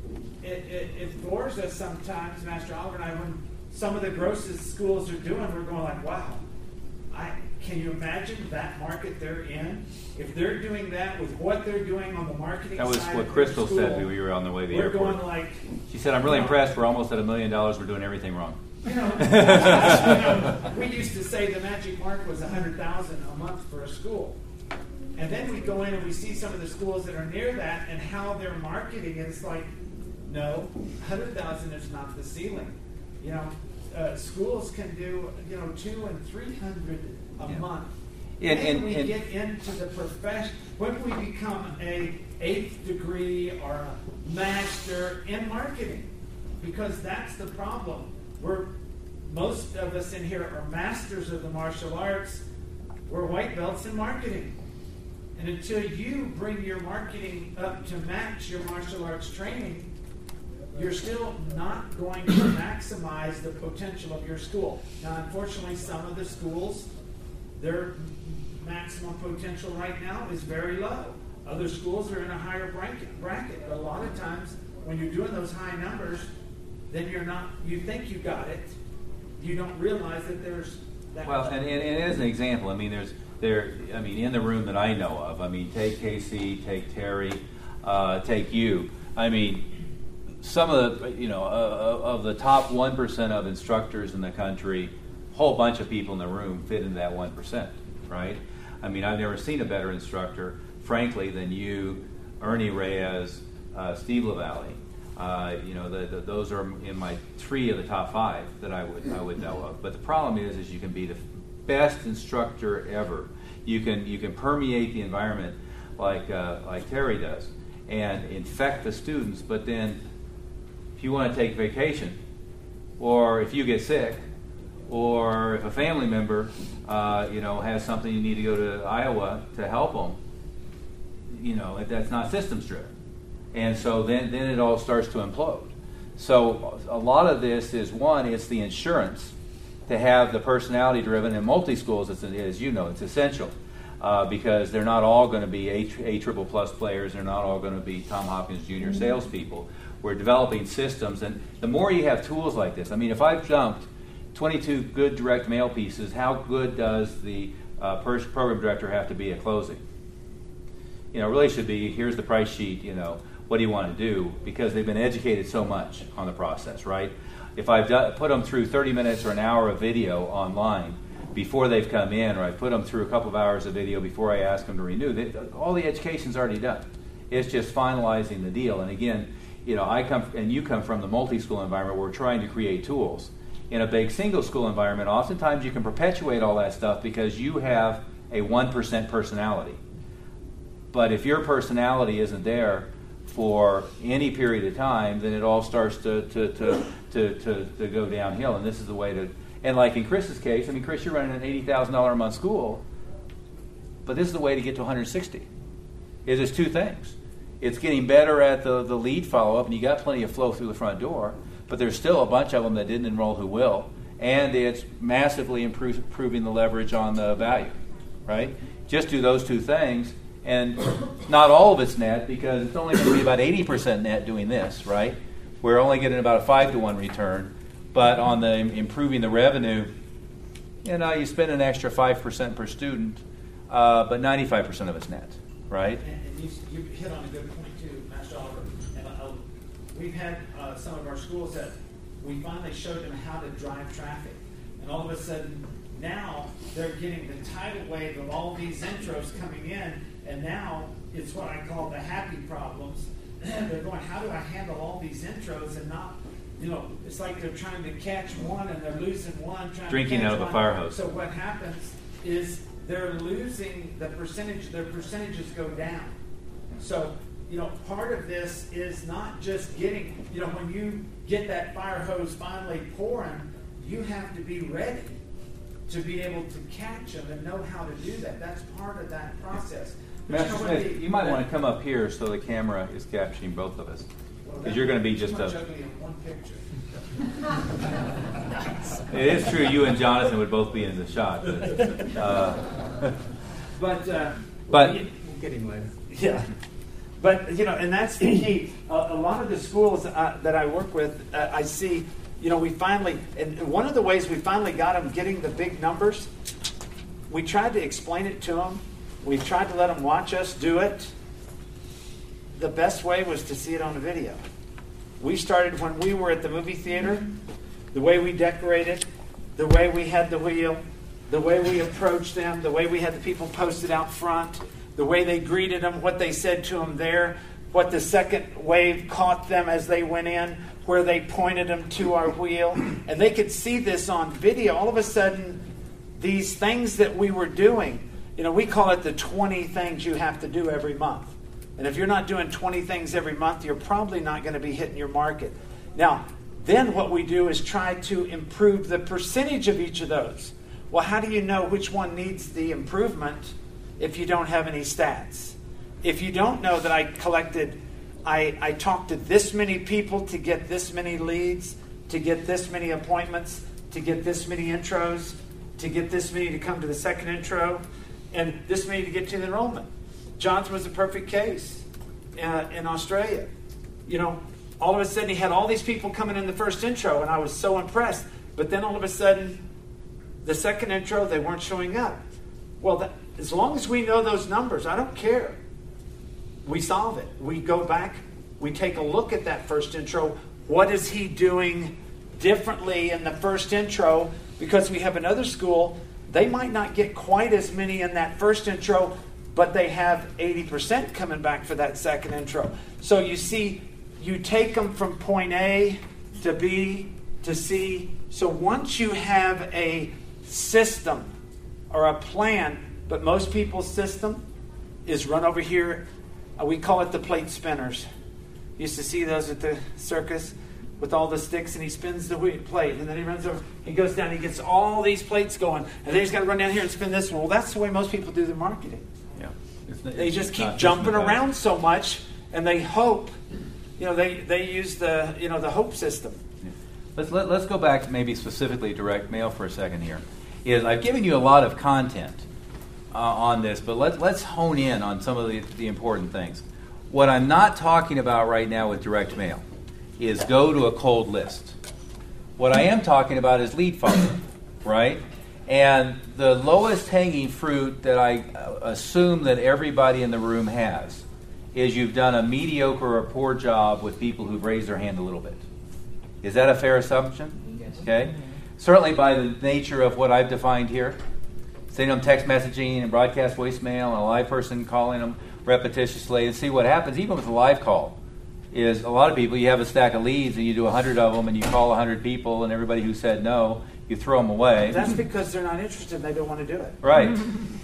it bores us sometimes, Master Oliver and I, when some of the grossest schools are doing, we're going like, wow, can you imagine that market they're in? If they're doing that with what they're doing on the marketing side, that was what Crystal said when we were on the way to the airport. We're going like, she said, I'm really impressed. We're almost at $1 million. We're doing everything wrong. We used to say the magic mark was $100,000 a month for a school. And then we go in and we see some of the schools that are near that and how they're marketing. And it's like, no, 100,000 is not the ceiling. You know, schools can do, you know, 200 and 300 a month. And we get into the profession, when we become a 8th degree or a master in marketing, because that's the problem. Most of us in here are masters of the martial arts. We're white belts in marketing. And until you bring your marketing up to match your martial arts training, you're still not going to maximize the potential of your school. Now, unfortunately, some of the schools, their maximum potential right now is very low. Other schools are in a higher bracket. But a lot of times, when you're doing those high numbers, then you think you got it. You don't realize that there's that. Well, and as an example, I mean, in the room that I know of, I mean, take Casey, take Terry, take you. I mean, some of the, of the top 1% of instructors in the country, a whole bunch of people in the room fit into that 1%, right? I mean, I've never seen a better instructor, frankly, than you, Ernie Reyes, Steve LaValle. Those are in my 3 of the top 5 that I would know of. But the problem is you can be the best instructor ever. You can permeate the environment like Terry does and infect the students. But then, if you want to take vacation, or if you get sick, or if a family member, has something you need to go to Iowa to help them, that's not systems driven. And so then it all starts to implode. So a lot of this is, one, it's the insurance to have the personality driven. In multi-schools, as you know, it's essential because they're not all going to be A triple plus players. They're not all going to be Tom Hopkins Jr. salespeople. We're developing systems. And the more you have tools like this, I mean, if I've jumped 22 good direct mail pieces, how good does the program director have to be at closing? It really should be, here's the price sheet, what do you want to do? Because they've been educated so much on the process, right? If I've put them through 30 minutes or an hour of video online before they've come in, or I put them through a couple of hours of video before I ask them to renew, all the education's already done. It's just finalizing the deal. And again, you know, you come from the multi-school environment where we're trying to create tools. In a big single school environment, oftentimes you can perpetuate all that stuff because you have a 1% personality. But if your personality isn't there for any period of time, then it all starts to go downhill. And this is the way to. And like in Chris's case, I mean, Chris, you're running an $80,000 a month school, but this is the way to get to 160. It is two things. It's getting better at the lead follow-up, and you got plenty of flow through the front door, but there's still a bunch of them that didn't enroll who will, and it's massively improving the leverage on the value, right? Just do those two things, and not all of it's net, because it's only going to be about 80% net doing this, right? We're only getting about a 5-to-1 return, but on the improving the revenue, you know, you spend an extra 5% per student, but 95% of it's net, right? And you hit on a good point too, Master Oliver. And we've had some of our schools that we finally showed them how to drive traffic, and all of a sudden now they're getting the tidal wave of all these intros coming in, and now it's what I call the happy problems. They're going, how do I handle all these intros and not, you know, it's like they're trying to catch one and they're losing one. Drinking out of a fire hose. So what happens is they're losing the percentage, their percentages go down. So, you know, part of this is not just getting, you know, when you get that fire hose finally pouring, you have to be ready to be able to catch them and know how to do that. That's part of that process. Master Smith, you might want to come up here so the camera is capturing both of us. Because you're going to be just a... ugly in one picture. It is true you and Jonathan would both be in the shot. But we'll get him later. Yeah. But, you know, and that's the key. A lot of the schools that I work with, I see, you know, we finally, and one of the ways we finally got them getting the big numbers, we tried to explain it to them. We tried to let them watch us do it. The best way was to see it on a video. We started when we were at the movie theater, the way we decorated, the way we had the wheel, the way we approached them, the way we had the people posted out front, the way they greeted them, what they said to them there, what the second wave caught them as they went in, where they pointed them to our wheel. And they could see this on video. All of a sudden, these things that we were doing, you know, we call it the 20 things you have to do every month. And if you're not doing 20 things every month, you're probably not going to be hitting your market. Now, then what we do is try to improve the percentage of each of those. Well, how do you know which one needs the improvement if you don't have any stats? If you don't know that I talked to this many people to get this many leads, to get this many appointments, to get this many intros, to get this many to come to the second intro, and this many to get to the enrollment. Jonathan was a perfect case in Australia. You know, all of a sudden he had all these people coming in the first intro, and I was so impressed. But then all of a sudden, the second intro, they weren't showing up. Well, as long as we know those numbers, I don't care. We solve it. We go back, we take a look at that first intro. What is he doing differently in the first intro? Because we have another school, they might not get quite as many in that first intro, but they have 80% coming back for that second intro. So you see, you take them from point A to B to C. So once you have a system or a plan, but most people's system is run over here. We call it the plate spinners. Used to see those at the circus with all the sticks, and he spins the plate, and then he runs over, he goes down, he gets all these plates going, and then he's got to run down here and spin this one. Well, that's the way most people do their marketing. Yeah. They just keep jumping around so much, and they hope, you know, they use the, you know, the hope system. Yeah. Let's go back to maybe specifically direct mail for a second here. I've given you a lot of content on this, but let's hone in on some of the important things. What I'm not talking about right now with direct mail is go to a cold list. What I am talking about is lead follow-up, right? And the lowest hanging fruit that I assume that everybody in the room has is you've done a mediocre or poor job with people who've raised their hand a little bit. Is that a fair assumption? Yes. Okay. Certainly by the nature of what I've defined here, sending them text messaging and broadcast voicemail and a live person calling them repetitiously, and see what happens, even with a live call, is a lot of people, you have a stack of leads and you do 100 of them and you call 100 people and everybody who said no, you throw them away. That's because they're not interested and they don't want to do it. Right.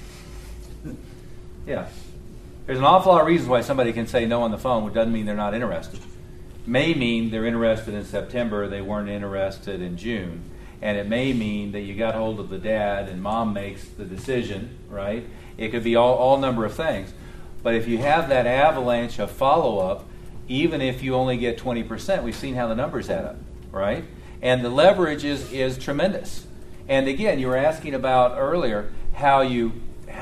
Yeah. There's an awful lot of reasons why somebody can say no on the phone, which doesn't mean they're not interested. May mean they're interested in September, they weren't interested in June. And it may mean that you got hold of the dad and mom makes the decision, right? It could be all number of things. But if you have that avalanche of follow-up, even if you only get 20%, we've seen how the numbers add up, right? And the leverage is tremendous. And again, you were asking about earlier how you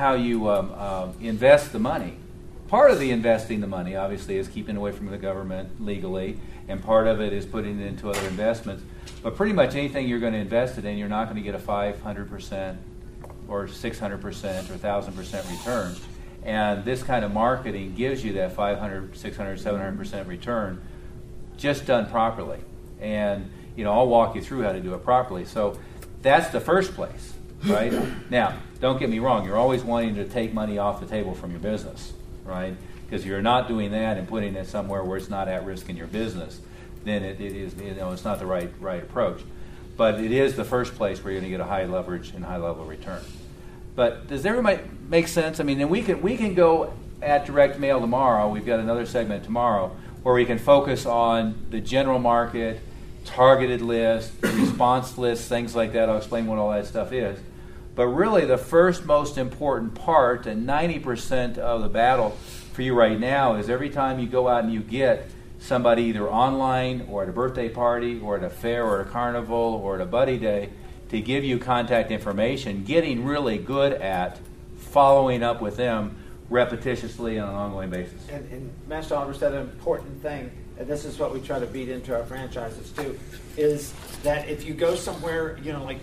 invest the money. Part of the investing the money, obviously, is keeping away from the government legally, and part of it is putting it into other investments. But pretty much anything you're going to invest it in, you're not going to get a 500% or 600% or 1,000% return. And this kind of marketing gives you that 500, 600, 700% return just done properly. And, I'll walk you through how to do it properly. So that's the first place, right? Now, don't get me wrong. You're always wanting to take money off the table from your business, right? Because you're not doing that and putting it somewhere where it's not at risk in your business, then it is, it's not the right approach. But it is the first place where you're going to get a high leverage and high level return. But does everybody make sense? I mean, and we can go at direct mail tomorrow. We've got another segment tomorrow where we can focus on the general market, targeted list, response lists, things like that. I'll explain what all that stuff is. But really the first most important part, and 90% of the battle for you right now, is every time you go out and you get somebody either online or at a birthday party or at a fair or a carnival or at a buddy day to give you contact information, getting really good at following up with them repetitiously on an ongoing basis. And Master Oliver said an important thing, and this is what we try to beat into our franchises too, is that if you go somewhere,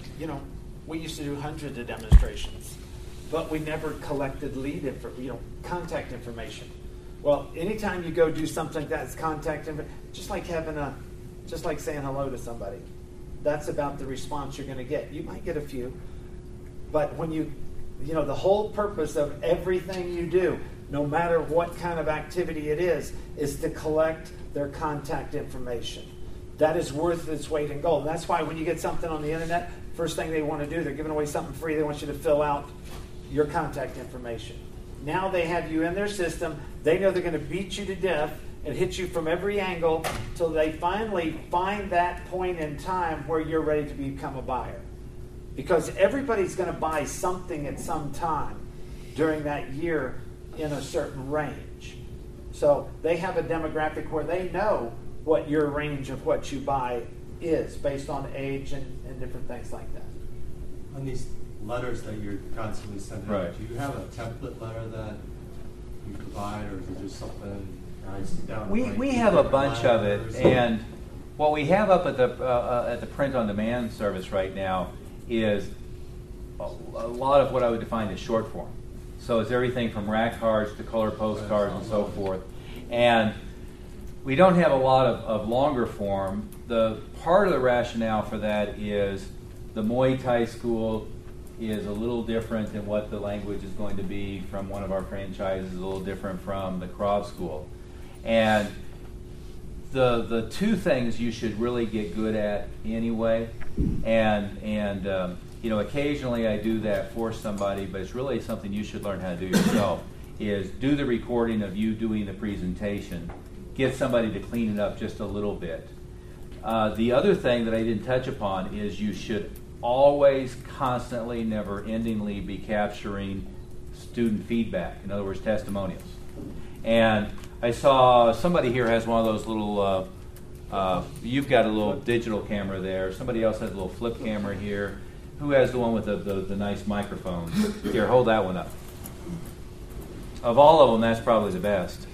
we used to do hundreds of demonstrations, but we never collected contact information. Well, anytime you go do something that's contact information, just like saying hello to somebody, that's about the response you're going to get. You might get a few, but when the whole purpose of everything you do, no matter what kind of activity it is to collect their contact information. That is worth its weight in gold. And that's why when you get something on the internet, first thing they want to do, they're giving away something free. They want you to fill out your contact information. Now they have you in their system. They know they're going to beat you to death and hit you from every angle till they finally find that point in time where you're ready to become a buyer. Because everybody's going to buy something at some time during that year in a certain range. So they have a demographic where they know what your range of what you buy is based on age and different things like that. On these letters that you're constantly sending right. out, do you have a template letter that you provide, or is it just something I sit down? We have a bunch of it, and what we have up at the print-on-demand service right now is a lot of what I would define as short form. So it's everything from rack cards to color postcards and so forth. And we don't have a lot of longer form. The part of the rationale for that is the Muay Thai school is a little different than what the language is going to be from one of our franchises, a little different from the Krav school. And the two things you should really get good at anyway, and occasionally I do that for somebody, but it's really something you should learn how to do yourself, is do the recording of you doing the presentation. Get somebody to clean it up just a little bit. The other thing that I didn't touch upon is you should always, constantly, never-endingly be capturing student feedback, in other words, testimonials. And I saw somebody here has one of those little, you've got a little digital camera there. Somebody else has a little flip camera here. Who has the one with the nice microphone? Here, hold that one up. Of all of them, that's probably the best.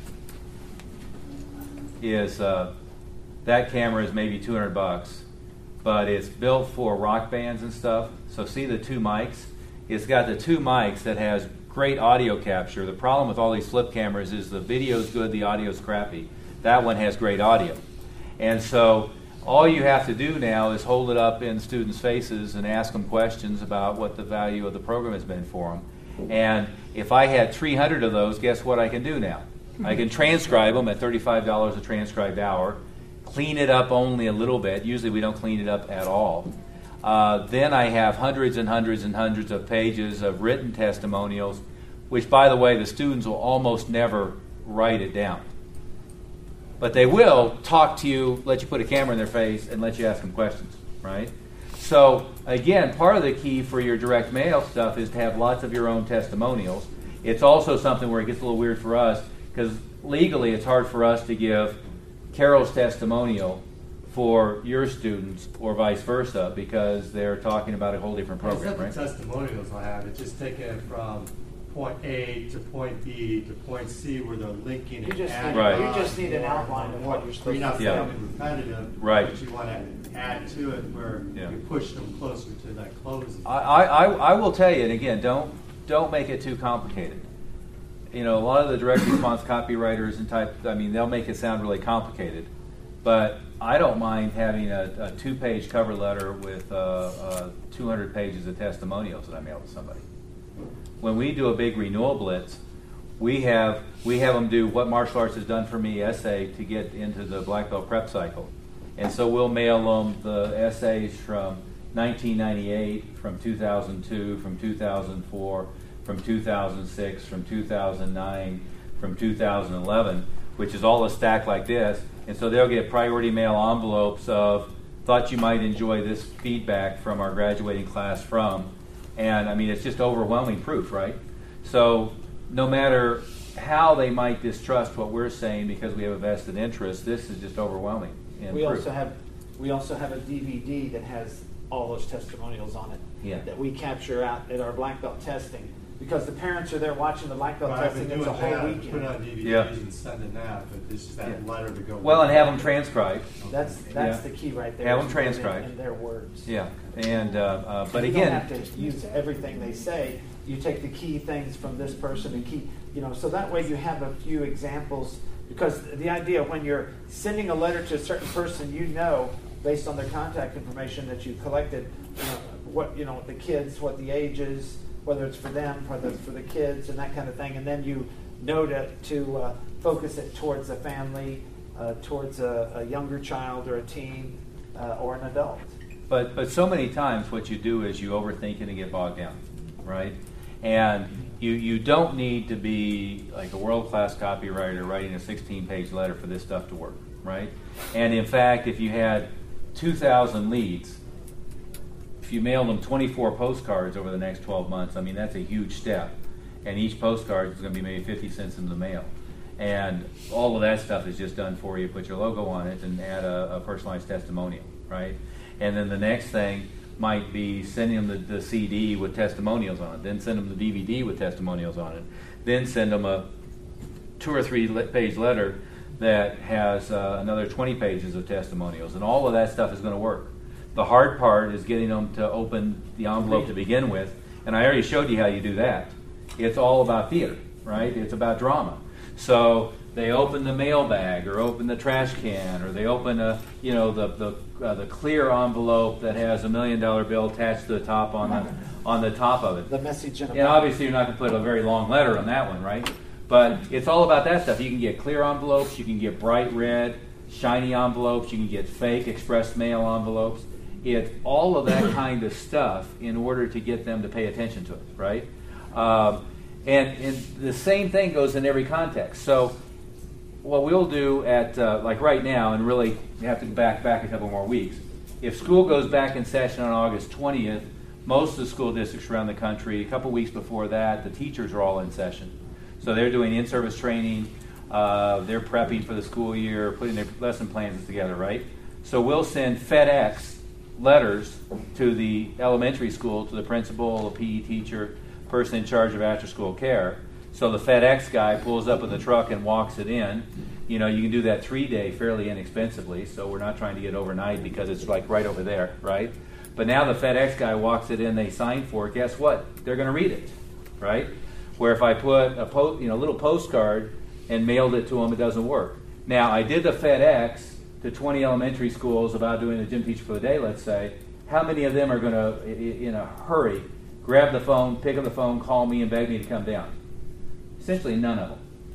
That camera is maybe $200, but it's built for rock bands and stuff. So see the two mics? It's got the two mics that has great audio capture. The problem with all these flip cameras is the video's good, the audio's crappy. That one has great audio. And so all you have to do now is hold it up in students' faces and ask them questions about what the value of the program has been for them. And if I had 300 of those, guess what I can do now? I can transcribe them at $35 a transcribed hour, clean it up only a little bit. Usually we don't clean it up at all. Then I have hundreds and hundreds and hundreds of pages of written testimonials, which, by the way, the students will almost never write it down. But they will talk to you, let you put a camera in their face, and let you ask them questions, right? So, again, part of the key for your direct mail stuff is to have lots of your own testimonials. It's also something where it gets a little weird for us, because legally it's hard for us to give Carol's testimonial for your students or vice versa, because they're talking about a whole different program, right? It's not the testimonials I have. It's just taking it from point A to point B to point C where they're linking and adding. Right. You just need an outline of what you're supposed You're not to Yeah. saying repetitive, Right. but you want to add to it where you push them closer to that closing. I will tell you, and again, don't make it too complicated. You know, a lot of the direct response copywriters and they'll make it sound really complicated. But I don't mind having a 2-page cover letter with 200 pages of testimonials that I mail to somebody. When we do a big renewal blitz, we have them do what martial arts has done for me essay to get into the black belt prep cycle. And so we'll mail them the essays from 1998, from 2002, from 2004, from 2006, from 2009, from 2011, which is all a stack like this. And so they'll get priority mail envelopes of, thought you might enjoy this feedback from our graduating class from. And I mean, it's just overwhelming proof, right? So no matter how they might distrust what we're saying because we have a vested interest, this is just overwhelming in We proof. also have a DVD that has all those testimonials on it that we capture out at our black belt testing, because the parents are there watching the black belt testing. It's a whole weekend. Put it on DVDs and send it out, but it's just that letter to go. Well, and have them transcribed. That's the key right there. Have them is put it transcribed. in their words. Yeah, and but you again, don't have to use everything they say. You take the key things from this person and so that way you have a few examples. Because the idea when you're sending a letter to a certain person, based on their contact information that you collected, what the kids, what the age is, whether it's for them, whether it's for the kids, and that kind of thing, and then you know to focus it towards a family, towards a younger child or a teen or an adult. But so many times what you do is you overthink it and get bogged down, right? And you don't need to be like a world-class copywriter writing a 16-page letter for this stuff to work, right? And in fact, if you had 2,000 leads, if you mailed them 24 postcards over the next 12 months, I mean, that's a huge step. And each postcard is going to be maybe 50 cents in the mail. And all of that stuff is just done for you. Put your logo on it and add a personalized testimonial, right? And then the next thing might be sending them the CD with testimonials on it, then send them the DVD with testimonials on it, then send them a 2 or 3 page letter that has another 20 pages of testimonials, and all of that stuff is going to work. The hard part is getting them to open the envelope to begin with, and I already showed you how you do that. It's all about theater, right? It's about drama. So they open the mailbag, or open the trash can, or they open the clear envelope that has $1 million bill attached to the top on the top of it. The message in a And obviously you're not going to put a very long letter on that one, right? But it's all about that stuff. You can get clear envelopes, you can get bright red, shiny envelopes, you can get fake express mail envelopes. It's all of that kind of stuff in order to get them to pay attention to it, right? And the same thing goes in every context. So what we'll do at, like right now, and really you have to go back a couple more weeks, if school goes back in session on August 20th, most of the school districts around the country, a couple weeks before that, the teachers are all in session. So they're doing in-service training, they're prepping for the school year, putting their lesson plans together, right? So we'll send FedEx letters to the elementary school, to the principal, the PE teacher, person in charge of after-school care. So the FedEx guy pulls up in the truck and walks it in. You can do that 3-day fairly inexpensively, so we're not trying to get overnight because it's like right over there, right? But now the FedEx guy walks it in, they sign for it, guess what? They're going to read it, right? where if I put a little postcard and mailed it to them, it doesn't work. Now, I did the FedEx to 20 elementary schools about doing the gym teacher for the day, let's say. How many of them are going to, in a hurry, grab the phone, pick up the phone, call me, and beg me to come down? Essentially none of them.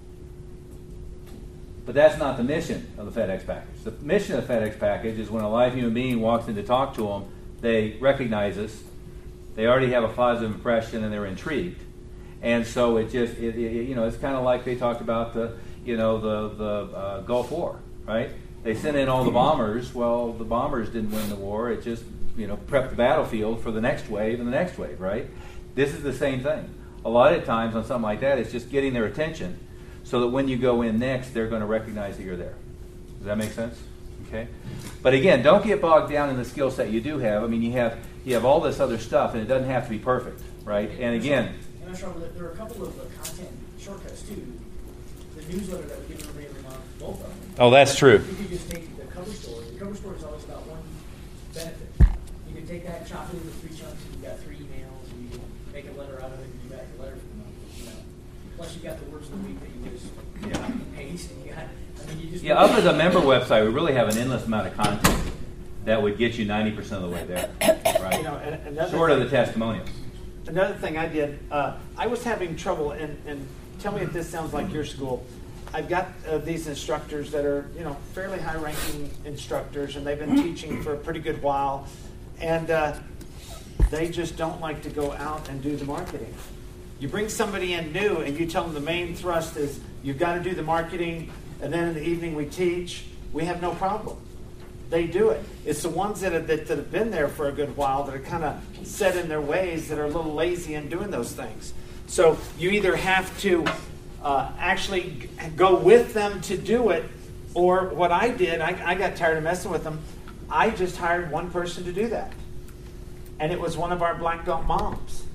But that's not the mission of the FedEx package. The mission of the FedEx package is when a live human being walks in to talk to them, they recognize us, they already have a positive impression, and they're intrigued. And so it's kind of like they talked about the Gulf War, right? They sent in all the bombers. Well, the bombers didn't win the war. It just, prepped the battlefield for the next wave and the next wave, right? This is the same thing. A lot of times on something like that, it's just getting their attention so that when you go in next, they're going to recognize that you're there. Does that make sense? Okay. But again, don't get bogged down in the skill set you do have. I mean, you have all this other stuff, and it doesn't have to be perfect, right? And again, and I'm sure there are a couple of content shortcuts too. The newsletter that we give every month, both of them. Oh, that's true. You can just take the cover story. The cover story is always about one benefit. You can take that, chop it into 3 chunks, and you've got 3 emails, and you can make a letter out of it, and you got your letter for the month. Plus, you got the words of the week that you just copy and paste, and you got. Up as a member website, we really have an endless amount of content that would get you 90% of the way there, right? Short of the testimonials. Another thing I did, I was having trouble, and tell me if this sounds like your school. I've got these instructors that are, fairly high-ranking instructors, and they've been teaching for a pretty good while, and they just don't like to go out and do the marketing. You bring somebody in new, and you tell them the main thrust is you've got to do the marketing, and then in the evening we teach. We have no problem. They do it. It's the ones that have been there for a good while that are kind of set in their ways that are a little lazy in doing those things. So you either have to actually go with them to do it, or what I did, I got tired of messing with them. I just hired one person to do that. And it was one of our black belt moms.